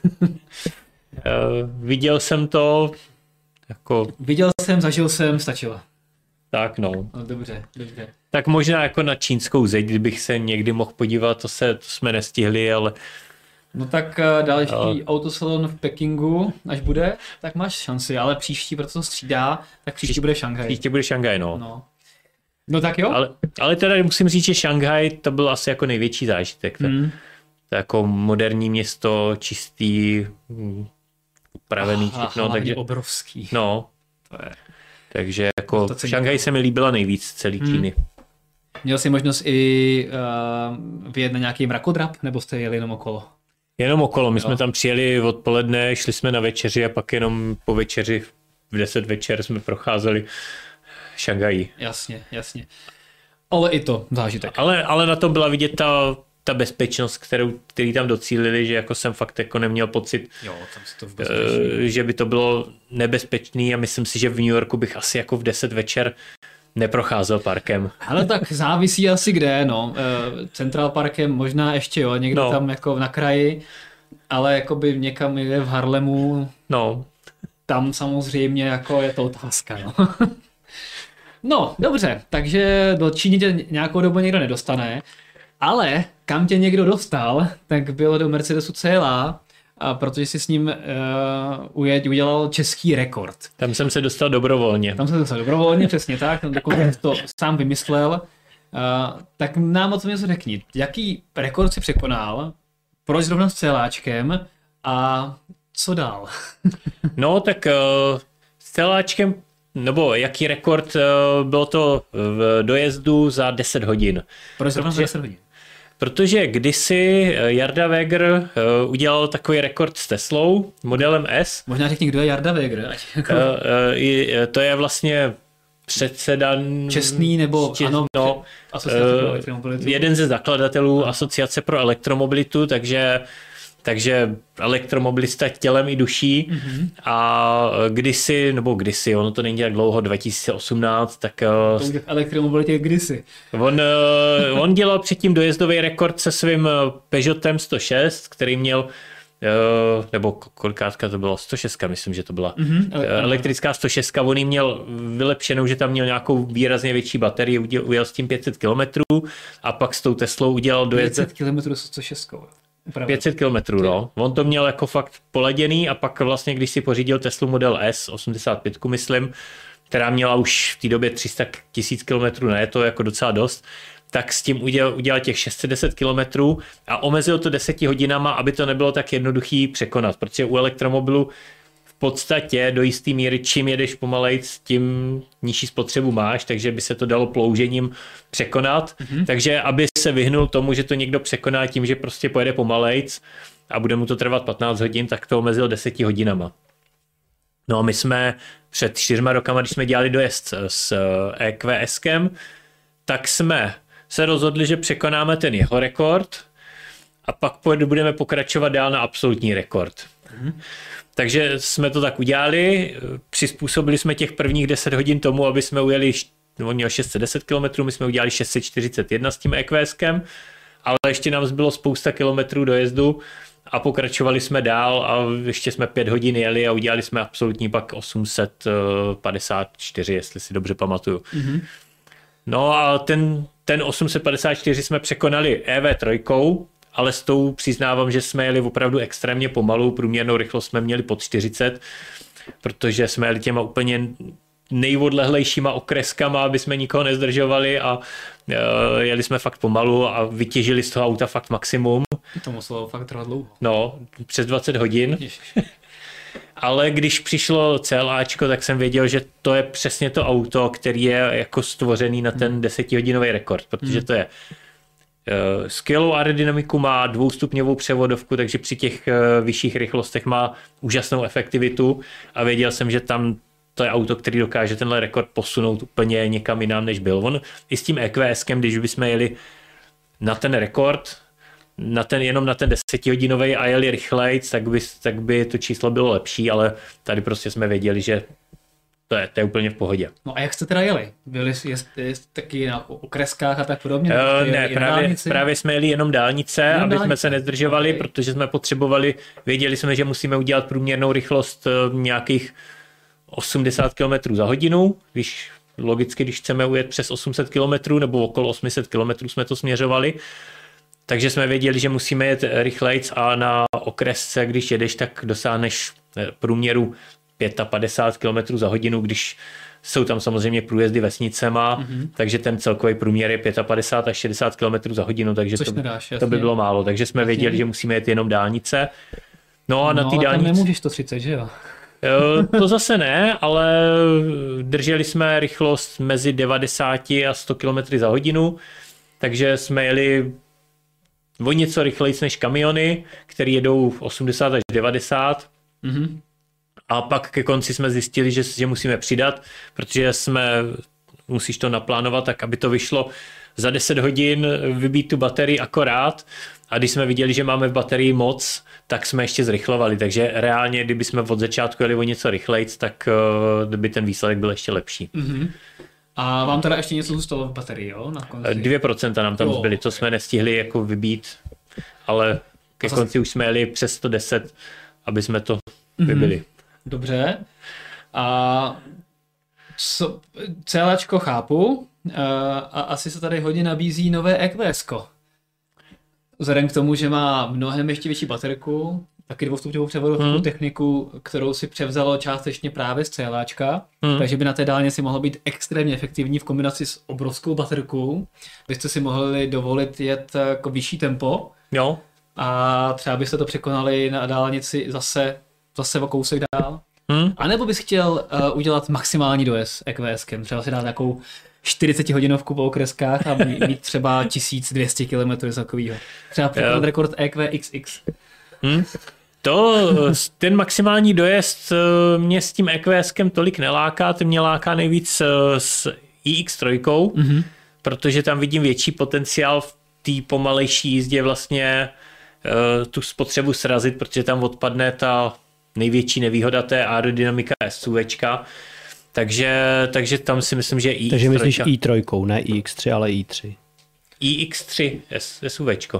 Viděl jsem to. Viděl jsem, zažil jsem, stačilo. Tak no. Dobře. Tak možná jako na čínskou zeď, kdybych se někdy mohl podívat, to jsme nestihli, ale... No tak další autosalon v Pekingu, až bude, tak máš šanci, ale příští, proto to střídá, tak příští bude Šanghaj. Příští bude Šanghaj, no. No tak jo. Ale teda musím říct, že Šanghaj to byl asi jako největší zážitek. To jako moderní město, čistý, upravený všechno. Takže obrovský. No. Takže jako Šanghaj se mi líbila nejvíc z celý Číny. Měl jsi možnost i vyjet na nějaký mrakodrap, nebo jste jeli jenom okolo? Jenom okolo. My jsme tam přijeli odpoledne, šli jsme na večeři a pak jenom po večeři v 10 večer jsme procházeli Šanghají. Jasně, jasně. Ale i to zážitek. Ale na tom byla vidět ta bezpečnost, který tam docílili, že jako jsem fakt jako neměl pocit, Jo, tam si to že by to bylo nebezpečný a myslím si, že v New Yorku bych asi jako v 10 večer neprocházel parkem. Ale tak závisí asi kde, no. Central Parkem možná ještě jo, někde tam jako na kraji, ale jakoby někam je v Harlemu, tam samozřejmě jako je to otázka, no. No, dobře, takže do Číny tě nějakou dobu někdo nedostane, ale kam tě někdo dostal, tak bylo do Mercedesu CLA, protože si s ním udělal český rekord. Tam jsem se dostal dobrovolně. Přesně tak, dokonce to sám vymyslel. Tak nám o tom něco řekni. Jaký rekord si překonal, proč zrovna s CLAčkem a co dál? No tak s CLAčkem, nebo jaký rekord, bylo to v dojezdu za 10 hodin. Proč zrovna za 10 hodin? Protože kdysi Jarda Weger udělal takový rekord s Teslou, modelem S. Možná řekni, kdo je Jarda Weger. To je vlastně předseda... Čestný nebo asociace pro elektromobilitu. Jeden ze zakladatelů Asociace pro elektromobilitu, takže elektromobilista tělem i duší. A kdysi, ono to není tak dlouho, 2018, tak... To už v elektromobilitě kdysi. On dělal předtím dojezdový rekord se svým Peugeotem 106, který měl, nebo kolikátka to bylo, 106, myslím, že to byla elektrická 106, on ji měl vylepšenou, že tam měl nějakou výrazně větší baterii, ujel s tím 500 km a pak s tou Teslou udělal dojezd... 500 km s 106. 500 km, no. On to měl jako fakt poladěný a pak vlastně, když si pořídil Teslu Model S, 85, myslím, která měla už v té době 300 000 km, ne, to je jako docela dost, tak s tím udělal těch 610 km a omezil to 10 hodinama, aby to nebylo tak jednoduchý překonat, protože u elektromobilu v podstatě do jistý míry, čím jedeš pomalejc, tím nižší spotřebu máš, takže by se to dalo ploužením překonat. Takže aby se vyhnul tomu, že to někdo překoná tím, že prostě pojede pomalejc a bude mu to trvat 15 hodin, tak to omezil 10 hodinama. No a my jsme před 4 rokama, když jsme dělali dojezd s EQSkem, tak jsme se rozhodli, že překonáme ten jeho rekord a pak budeme pokračovat dál na absolutní rekord. Takže jsme to tak udělali, přizpůsobili jsme těch prvních 10 hodin tomu, aby jsme ujeli, on měl 610 km, my jsme udělali 641 s tím EQSkem, ale ještě nám zbylo spousta kilometrů dojezdu a pokračovali jsme dál a ještě jsme 5 hodin jeli a udělali jsme absolutní pak 854, jestli si dobře pamatuju. No a ten 854 jsme překonali EV3, ale s tou přiznávám, že jsme jeli opravdu extrémně pomalu, průměrnou rychlost jsme měli pod 40, protože jsme jeli těma úplně nejodlehlejšíma okreskama, aby jsme nikoho nezdržovali a jeli jsme fakt pomalu a vytěžili z toho auta fakt maximum. To muselo fakt trvat dlouho. No, přes 20 hodin. Ale když přišlo CLAčko, tak jsem věděl, že to je přesně to auto, který je jako stvořený na ten 10hodinový rekord, protože to je skvělou aerodynamiku, má dvoustupňovou převodovku, takže při těch vyšších rychlostech má úžasnou efektivitu a věděl jsem, že tam to je auto, který dokáže tenhle rekord posunout úplně někam jinam, než byl. On i s tím EQSkem, když bychom jeli na ten rekord, jenom na ten 10hodinový a jeli rychleji, tak by to číslo bylo lepší, ale tady prostě jsme věděli, že to je úplně v pohodě. No a jak jste teda jeli? Byli taky na okreskách a tak podobně? Ne, právě jsme jeli jenom dálnice, aby jsme se nezdržovali, protože jsme potřebovali, věděli jsme, že musíme udělat průměrnou rychlost nějakých 80 km za hodinu, když chceme ujet přes 800 km nebo okolo 800 km jsme to směřovali. Takže jsme věděli, že musíme jet rychlejc a na okresce, když jedeš, tak dosáhneš průměru 55 km za hodinu, když jsou tam samozřejmě průjezdy vesnicema, takže ten celkový průměr je 55 až 60 km za hodinu, takže to by bylo málo. Takže jsme věděli, že musíme jet jenom dálnice. No a na té dálnici... tam nemůžeš 130, že jo? To zase ne, ale drželi jsme rychlost mezi 90 a 100 km za hodinu, takže jsme jeli o něco rychlejc než kamiony, které jedou 80 až 90. A pak ke konci jsme zjistili, že musíme přidat, protože musíš to naplánovat tak, aby to vyšlo za 10 hodin, vybít tu baterii akorát. A když jsme viděli, že máme v baterii moc, tak jsme ještě zrychlovali. Takže reálně, kdyby jsme od začátku jeli o něco rychlejc, tak by ten výsledek byl ještě lepší. Mm-hmm. A vám teda ještě něco zůstalo v baterii, jo? Na konci? 2% nám tam zbyly, to jsme nestihli jako vybít, ale ke konci už jsme jeli přes 110, aby jsme to vybili. Dobře. A CLAčko chápu a asi se tady hodně nabízí nové EQS-ko. Vzhledem k tomu, že má mnohem ještě větší baterku, taky dvoustupňovou převodovou techniku, kterou si převzalo částečně právě z CLAčka, takže by na té dálnici mohlo být extrémně efektivní v kombinaci s obrovskou baterkou. Byste si mohli dovolit jet jako vyšší tempo. Jo. A třeba byste to překonali na dálnici zase o kousek dál. A nebo bys chtěl udělat maximální dojezd EQSkem, třeba si dát nějakou 40 hodinovku po okreskách a mít třeba 1200 km takového. Třeba překonat rekord EQ XX. Ten maximální dojezd mě s tím EQSkem tolik neláká, ten mě láká nejvíc s iX3, protože tam vidím větší potenciál v té pomalejší jízdě vlastně tu spotřebu srazit, protože tam odpadne ta největší nevýhoda té aerodynamika SUVčka. Takže tam si myslím, že iX3. Takže myslíš i3, ne iX3, ale i3. iX3 SUVčko.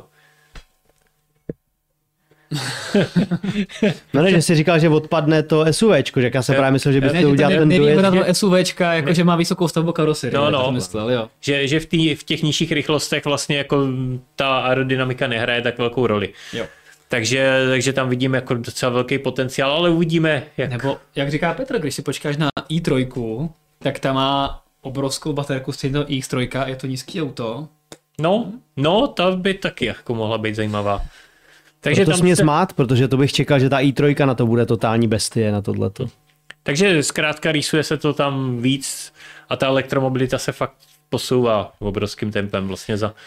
No ne, že jsi říkal, že odpadne to SUVčko, že já jsem právě myslel, že bys chtěl udělat ten dojezd. Nevýhoda toho SUVčka, jako že má vysokou stavbu karoserie. No. Myslel, jo. Že v těch nižších rychlostech vlastně jako ta aerodynamika nehraje tak velkou roli. Jo. Takže tam vidíme jako docela velký potenciál, ale uvidíme. Nebo jak říká Petr, když si počkáš na i3, tak ta má obrovskou baterku stejného iX3, je to nízký auto. No, ta by taky jako mohla být zajímavá. Takže to mě smát, protože to bych čekal, že ta i3 na to bude totální bestie na tohleto. Takže zkrátka rýsuje se to tam víc a ta elektromobilita se fakt posouvá obrovským tempem. Vlastně za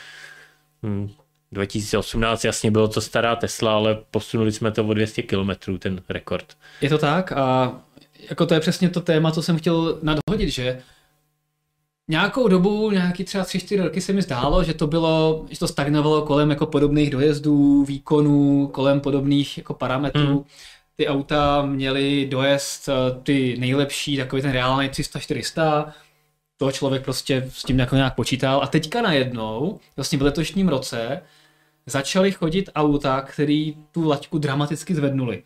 2018 jasně bylo to stará Tesla, ale posunuli jsme to o 200 km, ten rekord. Je to tak a jako to je přesně to téma, co jsem chtěl nadhodit, že nějakou dobu, nějaký třeba 3-4 roky se mi zdálo, že to stagnovalo kolem jako podobných dojezdů, výkonů, kolem podobných jako parametrů. Ty auta měly dojezd ty nejlepší, takový ten reálný 300-400, toho člověk prostě s tím nějak počítal a teďka najednou, vlastně v letošním roce, začaly chodit auta, který tu laťku dramaticky zvednuli.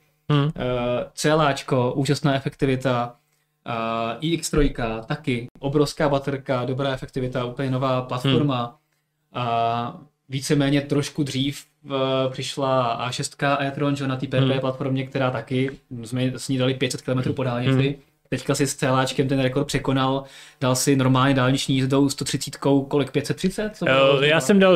CLAčko, úžasná efektivita, iX3 taky, obrovská baterka, dobrá efektivita, úplně nová platforma. Víceméně trošku dřív přišla A6 e-tron, na té PP platformě, která taky, jsme s ní dali 500 km po dálnici. Teďka si s CLAčkem ten rekord překonal, dal si normálně dálniční jízdou 130, kolik 530? Já jsem dal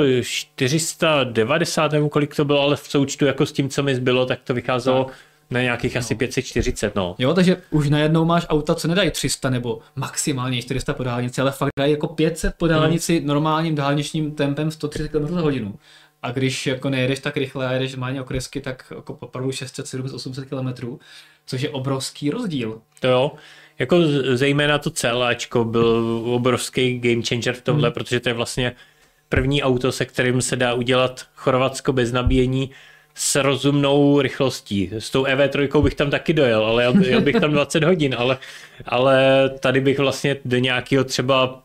490 nebo kolik to bylo, ale v součtu jako s tím, co mi zbylo, tak to vycházelo na nějakých asi 540, no. Jo, takže už najednou máš auta, co nedají 300 nebo maximálně 400 po dálnici, ale fakt dají jako 500 po dálnici normálním dálničním tempem 130 km za hodinu. A když jako nejedeš tak rychle a jedeš normálně okresky, tak jako opravdu 600, 700, 800 km, což je obrovský rozdíl. To jo, jako zejména to CLAčko byl obrovský game changer v tomhle, protože to je vlastně první auto, se kterým se dá udělat Chorvatsko bez nabíjení s rozumnou rychlostí. S tou EV3 bych tam taky dojel, ale jel bych tam 20 hodin, ale tady bych vlastně do nějakého třeba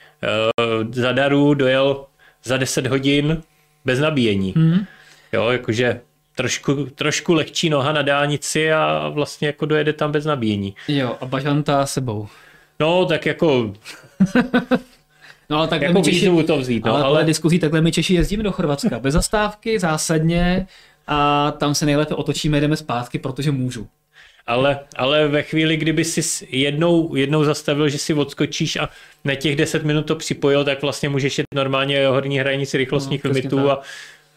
Zadaru dojel za 10 hodin bez nabíjení. Jo, jakože trošku lehčí noha na dálnici a vlastně jako dojede tam bez nabíjení. Jo, a bažanta sebou. No, tak jako... No, ale tak jako výzvu to vzít. No, ale diskuzí takhle my Češi jezdíme do Chorvatska bez zastávky, zásadně, a tam se nejlépe otočíme, jdeme zpátky, protože můžu. Ale ve chvíli, kdyby si jednou zastavil, že si odskočíš a na těch 10 minut to připojil, tak vlastně můžeš jet normálně horní hranici rychlostních limitů a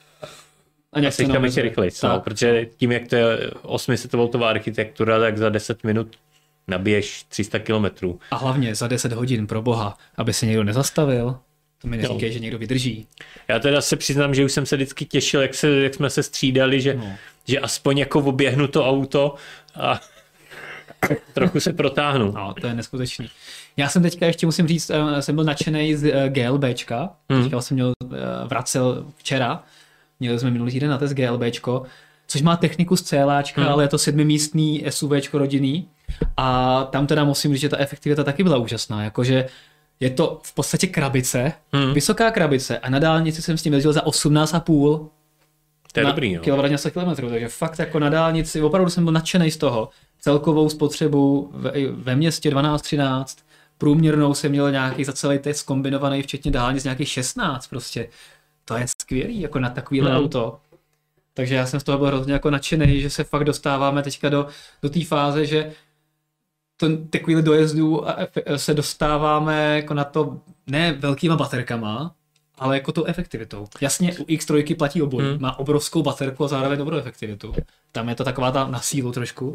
jsi tam ještě rychleji. No, protože tím, jak to je 800V architektura, tak za 10 minut nabiješ 300 km. A hlavně za 10 hodin, pro boha, aby se někdo nezastavil. To mi neříkají, že někdo vydrží. Já teda se přiznám, že už jsem se vždycky těšil, jak jsme se střídali, že aspoň jako oběhnu to auto trochu se protáhnu. No, to je neskutečný. Já jsem teďka ještě musím říct, jsem byl nadšený z GLBčka, teďka jsem vracel včera, měli jsme minulý týden na test GLBčko, což má techniku z CLAčka, ale je to 7místný SUVčko rodinný a tam teda musím říct, že ta efektivita taky byla úžasná, jakože je to v podstatě krabice, vysoká krabice a na dálnici jsem s tím jezdil za 18,5 to je dobrý, jo. kWh na 100 km, takže fakt jako na dálnici, opravdu jsem byl nadšený z toho. Celkovou spotřebu ve městě 12-13, průměrnou jsem měl nějaký za celý test kombinovaný, včetně dálnic nějakých 16 prostě. To je skvělý, jako na takovýhle auto. Takže já jsem z toho byl hrozně jako nadšený, že se fakt dostáváme teďka do té fáze, že takovýhle dojezdů se dostáváme jako na to ne velkýma baterkama, ale jako tou efektivitou. Jasně, u X3 platí obojí. Má obrovskou baterku a zároveň dobrou efektivitu. Tam je to taková ta na sílu trošku.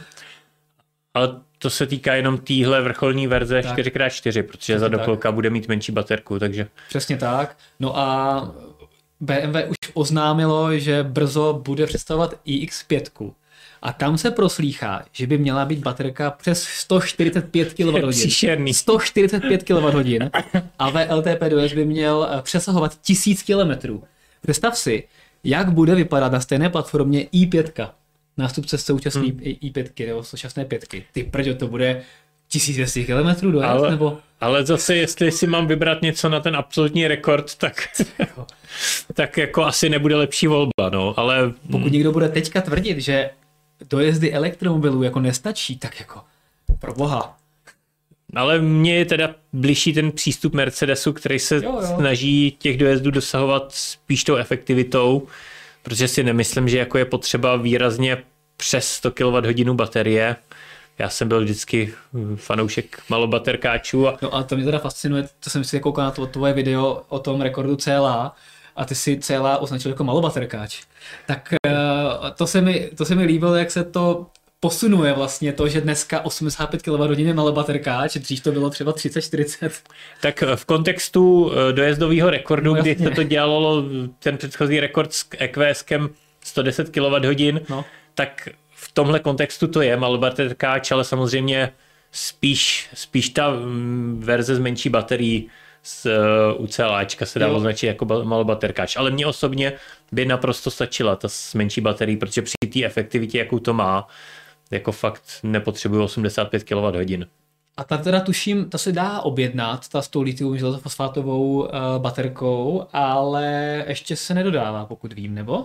Ale to se týká jenom téhle vrcholní verze 4x4, protože za dokolka bude mít menší baterku, takže... Přesně tak. No a BMW už oznámilo, že brzo bude představovat iX5. A tam se proslýchá, že by měla být baterka přes 145 kWh. 145 kWh a VLTP dojezd by měl přesahovat 1000 km. Představ si, jak bude vypadat na stejné platformě i5, nástupce současné i5 nebo současné 5. Ty prďo, to bude 1200 km dojezd, nebo? Ale zase, jestli si mám vybrat něco na ten absolutní rekord, tak jako asi nebude lepší volba, no, ale... Pokud někdo bude teďka tvrdit, že dojezdy elektromobilů jako nestačí, tak jako pro boha. Ale mně je teda bližší ten přístup Mercedesu, který se snaží těch dojezdů dosahovat spíš tou efektivitou, protože si nemyslím, že jako je potřeba výrazně přes 100 kWh baterie. Já jsem byl vždycky fanoušek malobaterkáčů. No a to mě teda fascinuje, to jsem si koukal na tvoje video o tom rekordu CLA a ty si CLA označil jako malobaterkáč. Tak to se mi líbilo, jak se to posunuje vlastně to, že dneska 85 kWh je malobaterkáč, dřív to bylo třeba 30-40. Tak v kontextu dojezdového rekordu, kdy se to dělalo ten předchozí rekord s EQSkem 110 kWh, tak v tomhle kontextu to je malobaterkáč, ale samozřejmě spíš ta verze s menší baterií u CLAčka se dá označit jako malobaterkáč. Ale mně osobně by naprosto stačila ta s menší baterií, protože při té efektivitě, jakou to má, jako fakt nepotřebuje 85 kWh. A ta teda tuším, ta se dá objednat, ta s tou litiovou železofosfátovou baterkou, ale ještě se nedodává, pokud vím, nebo?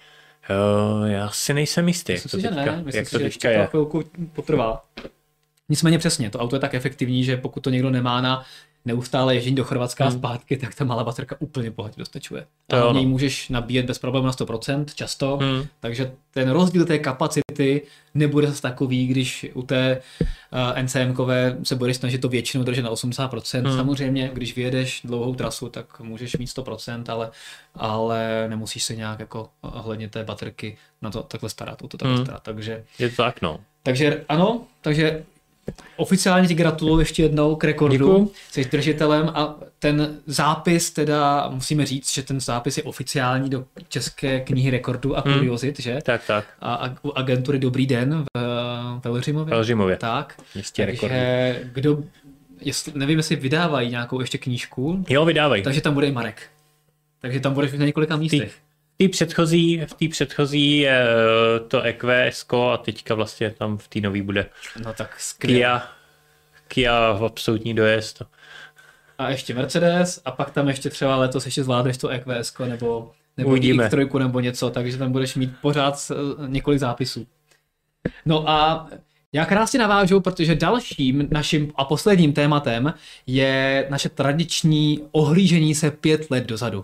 Já si nejsem jistý, jak to teďka je. To chvilku potrvá. Nicméně přesně, to auto je tak efektivní, že pokud to někdo nemá na neustále ježdění do Chorvatska a zpátky, tak ta malá baterka úplně pohodě dostačuje. A hlavně ji můžeš nabíjet bez problémů na 100%, často, takže ten rozdíl té kapacity nebude zase takový, když u té NCM-kové se budeš snažit to většinou držet na 80%. Samozřejmě, když vyjedeš dlouhou trasu, tak můžeš mít 100%, ale nemusíš se nějak jako ohledně té baterky na to takhle starat, takže... Je to tak, no. Takže ano, takže oficiálně ti gratuluju ještě jednou k rekordu. Děkuju. Jsi držitelem a ten zápis teda, musíme říct, že ten zápis je oficiální do České knihy rekordů a kuriozit, že? Tak. A u agentury Dobrý den v Velřimově. Tak. Jistě rekord. Nevím, jestli vydávají nějakou ještě knížku. Jo, vydávají. Takže tam bude i Marek. Takže tam budeš na několika místech. V té předchozí je to EQS a teďka vlastně tam v té nový bude no tak skvěle. Kia v absolutní dojezd. A ještě Mercedes a pak tam ještě třeba letos ještě zvládneš to EQS nebo Uvidíme. X3 nebo něco, takže tam budeš mít pořád několik zápisů. No a já krásně navážu, protože dalším naším a posledním tématem je naše tradiční ohlížení se 5 let dozadu.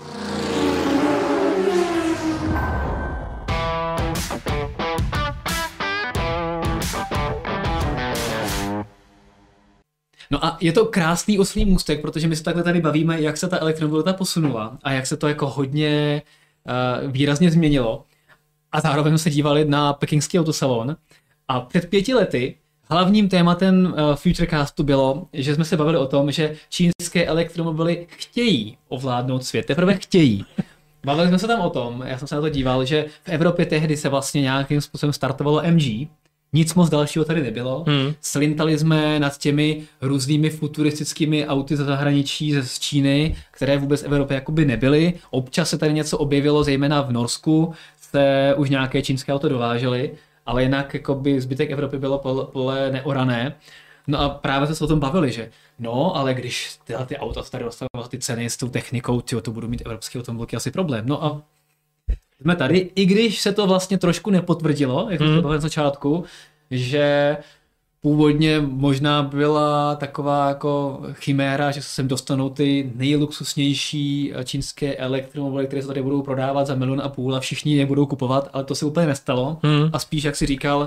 No a je to krásný oslý můstek, protože my se takhle tady bavíme, jak se ta elektromobilita posunula a jak se to jako hodně výrazně změnilo. A zároveň se dívali na pekingský autosalon a před 5 lety hlavním tématem Futurecastu bylo, že jsme se bavili o tom, že čínské elektromobily chtějí ovládnout svět, teprve chtějí. Bavili jsme se tam o tom, já jsem se na to díval, že v Evropě tehdy se vlastně nějakým způsobem startovalo MG, Nic moc dalšího tady nebylo. Slintali jsme nad těmi různými futuristickými auty ze zahraničí, z Číny, které vůbec v Evropě jakoby nebyly. Občas se tady něco objevilo, zejména v Norsku, se už nějaké čínské auto dovážely, ale jinak jakoby zbytek Evropy bylo pole neorané. No a právě jsme se o tom bavili, že no, ale když tyhle ty auta tady dostanou ty ceny s tou technikou, to budou mít evropské automobilky asi problém. No a jsme tady, i když se to vlastně trošku nepotvrdilo, jak to bylo na začátku, že původně možná byla taková jako chiméra, že se sem dostanou ty nejluxusnější čínské elektromobily, které se tady budou prodávat za 1,5 milionu a všichni je budou kupovat, ale to se úplně nestalo. A spíš, jak si říkal,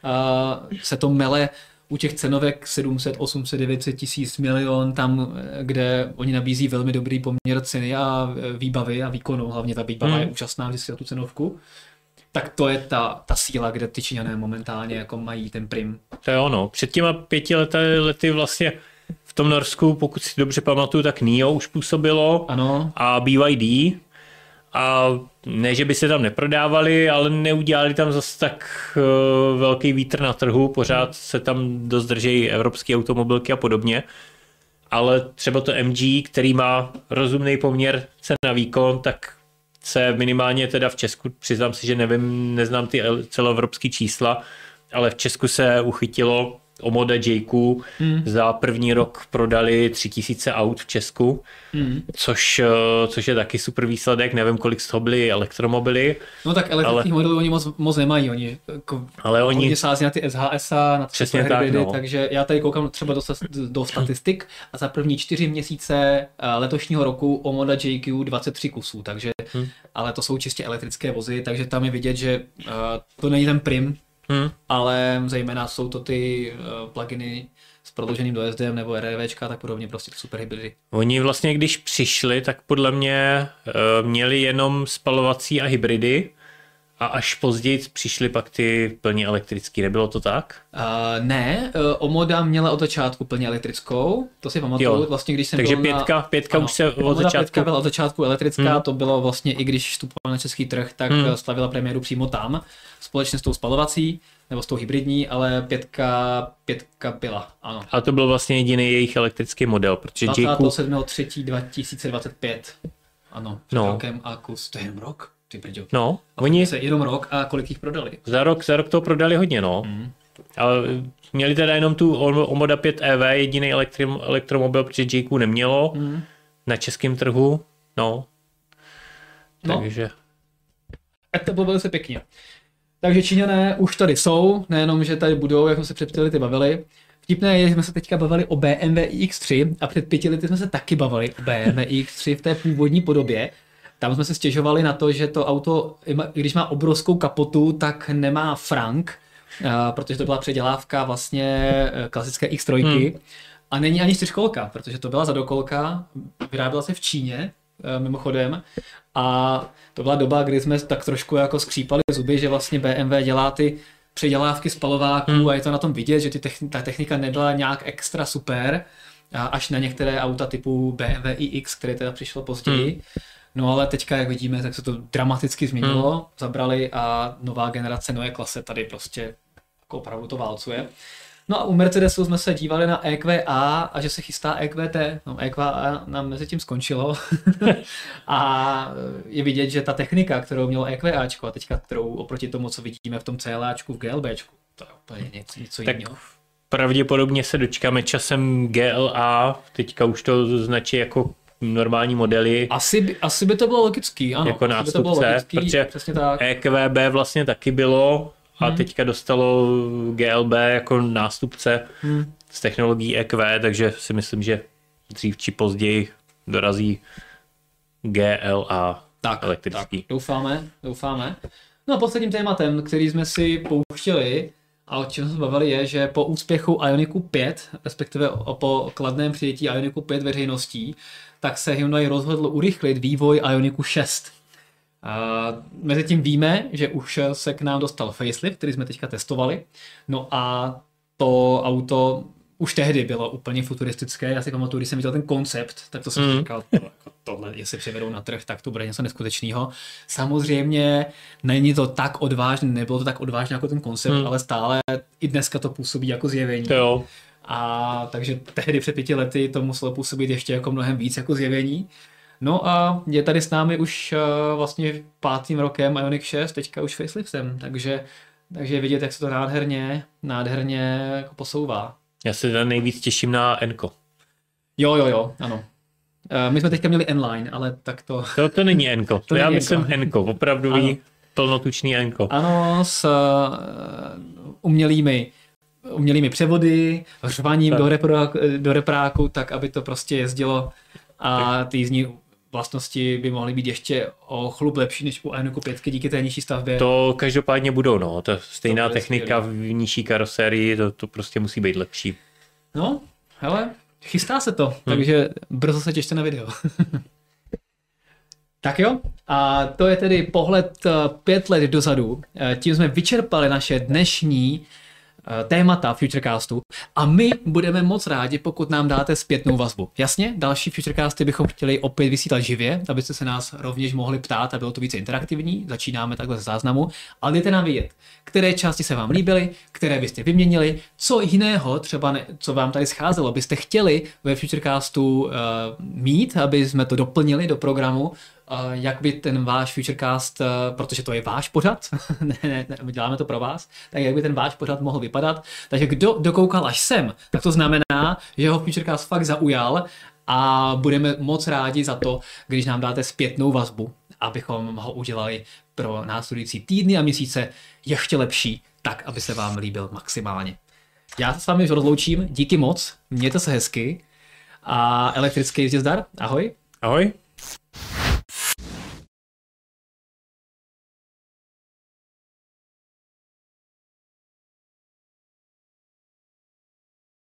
se to mele u těch cenovek 700, 800, 900 tisíc, milion, tam, kde oni nabízí velmi dobrý poměr ceny a výbavy a výkonu, hlavně ta výbava je úžasná, když si tu cenovku, tak to je ta síla, kde ty Číňané momentálně jako mají ten prim. To je ono. Před těma 5 lety vlastně v tom Norsku, pokud si dobře pamatuju, tak NIO už působilo. Ano. A BYD. A ne, že by se tam neprodávali, ale neudělali tam zase tak velký vítr na trhu, pořád se tam dost držejí evropské automobilky a podobně. Ale třeba to MG, který má rozumný poměr cena výkon, tak se minimálně teda v Česku, přiznám si, že neznám ty celoevropské čísla, ale v Česku se uchytilo Omoda J-ku, za první rok prodali 3000 aut v Česku, což je taky super výsledek, nevím, kolik z toho byly elektromobily. No tak elektrických modelů oni moc nemají, oni hodně sází na ty SHS a na ty hybridy, takže já tady koukám třeba do statistik a za první 4 měsíce letošního roku Omoda J-ku 23 kusů, takže, ale to jsou čistě elektrické vozy, takže tam je vidět, že to není ten prim, ale zejména jsou to ty pluginy s prodlouženým dojezdem nebo RDVčka, tak podobně, prostě super hybridy. Oni vlastně, když přišli, tak podle mě měli jenom spalovací a hybridy a až později přišli pak ty plně elektrický, nebylo to tak? Ne, Omoda měla od začátku plně elektrickou, to si pamatuju, vlastně když jsem takže byl pětka už se od začátku... Pětka byla od začátku elektrická, to bylo vlastně, i když vstupovala na český trh, tak slavila premiéru přímo tam, společně s tou spalovací, nebo s tou hybridní, ale pětka byla, ano. A to byl vlastně jediný jejich elektrický model, protože 27.3.2025, ano, před rokem a kus, to je jenom rok. No, oni se jenom rok a kolik jich prodali? Za rok toho prodali hodně, no. Ale měli teda jenom tu Omoda 5 EV, jediný elektromobil, protože J-ku nemělo na českém trhu, no. Takže... To bylo velice pěkně. Takže Číňané už tady jsou, nejenom, že tady budou, jak jsme se před 5 lety bavili. Vtipné je, že jsme se teďka bavili o BMW iX3 a před 5 lety jsme se taky bavili o BMW iX3 v té původní podobě. Tam jsme se stěžovali na to, že to auto, když má obrovskou kapotu, tak nemá frank, protože to byla předělávka vlastně klasické X3. A není ani 4kolka, protože to byla zadokolka, vyráběla se v Číně, mimochodem. A to byla doba, kdy jsme tak trošku jako skřípali zuby, že vlastně BMW dělá ty předělávky spalováků a je to na tom vidět, že ta technika nebyla nějak extra super, až na některé auta typu BMW iX, které teda přišlo později. No ale teďka, jak vidíme, tak se to dramaticky změnilo, zabrali a nová generace Neue Klasse tady prostě jako opravdu to válcuje. No a u Mercedesu jsme se dívali na EQA a že se chystá EQT. No EQA nám mezi tím skončilo a je vidět, že ta technika, kterou mělo EQAčko a teďka kterou oproti tomu, co vidíme v tom CLAčku, v GLBčku, to je úplně něco jiného. Pravděpodobně se dočkáme časem GLA, teďka už to značí jako normální modely. Asi by to bylo logický, ano. Jako nástupce, protože EQB vlastně taky bylo a teďka dostalo GLB jako nástupce z technologií EQ, takže si myslím, že dřív či později dorazí GLA elektrický. Tak, doufáme. No a posledním tématem, který jsme si pouštěli a o čem jsme se bavili, je, že po úspěchu Ioniqu 5, respektive po kladném přijetí Ioniqu 5 veřejností, tak se Hyundai rozhodl urychlit vývoj Ioniqu 6. Mezitím víme, že už se k nám dostal facelift, který jsme teďka testovali. No a to auto už tehdy bylo úplně futuristické. Já si pamatuju, když jsem viděl ten koncept, tak to jsem říkal, tohle, jestli přivedou na trh, tak to bude něco neskutečného. Samozřejmě není to tak odvážné, nebylo to tak odvážné jako ten koncept, ale stále i dneska to působí jako zjevení. Jo. A takže tehdy před 5 lety to muselo působit ještě jako mnohem víc jako zjevení. No a je tady s námi už vlastně 5. rokem Ioniq 6, teďka už faceliftem, takže vidět, jak se to nádherně jako posouvá. Já se teda nejvíc těším na Enko. Jo, ano. My jsme teďka měli N-Line, ale tak to... To není Enko, to já myslím Enko, opravdový plnotučný Enko. Ano, s umělými převody, řvaním do repráku, tak aby to prostě jezdilo a ty jízdní vlastnosti by mohly být ještě o chlup lepší než u Ioniqu 5 díky té nižší stavbě. To každopádně budou, no. Ta stejná technika v nižší karosérii, to prostě musí být lepší. No, hele, chystá se to, takže brzo se těšte na video. Tak jo, a to je tedy pohled 5 let dozadu. Tím jsme vyčerpali naše dnešní témata Futurecastu a my budeme moc rádi, pokud nám dáte zpětnou vazbu. Jasně, další Futurecasty bychom chtěli opět vysílat živě, abyste se nás rovněž mohli ptát a bylo to více interaktivní. Začínáme takhle z záznamu, ale dejte nám vědět, které části se vám líbily, které byste vyměnili, co jiného třeba, co vám tady scházelo, byste chtěli ve Futurecastu mít, aby jsme to doplnili do programu, jak by ten váš Futurecast, protože to je váš pořad, ne, děláme to pro vás, tak jak by ten váš pořad mohl vypadat. Takže kdo dokoukal až sem, tak to znamená, že ho Futurecast fakt zaujal a budeme moc rádi za to, když nám dáte zpětnou vazbu, abychom ho udělali pro následující týdny a měsíce ještě lepší, tak, aby se vám líbil maximálně. Já se s vámi rozloučím, díky moc, mějte se hezky a elektrický jízdě zdar, ahoj. Ahoj.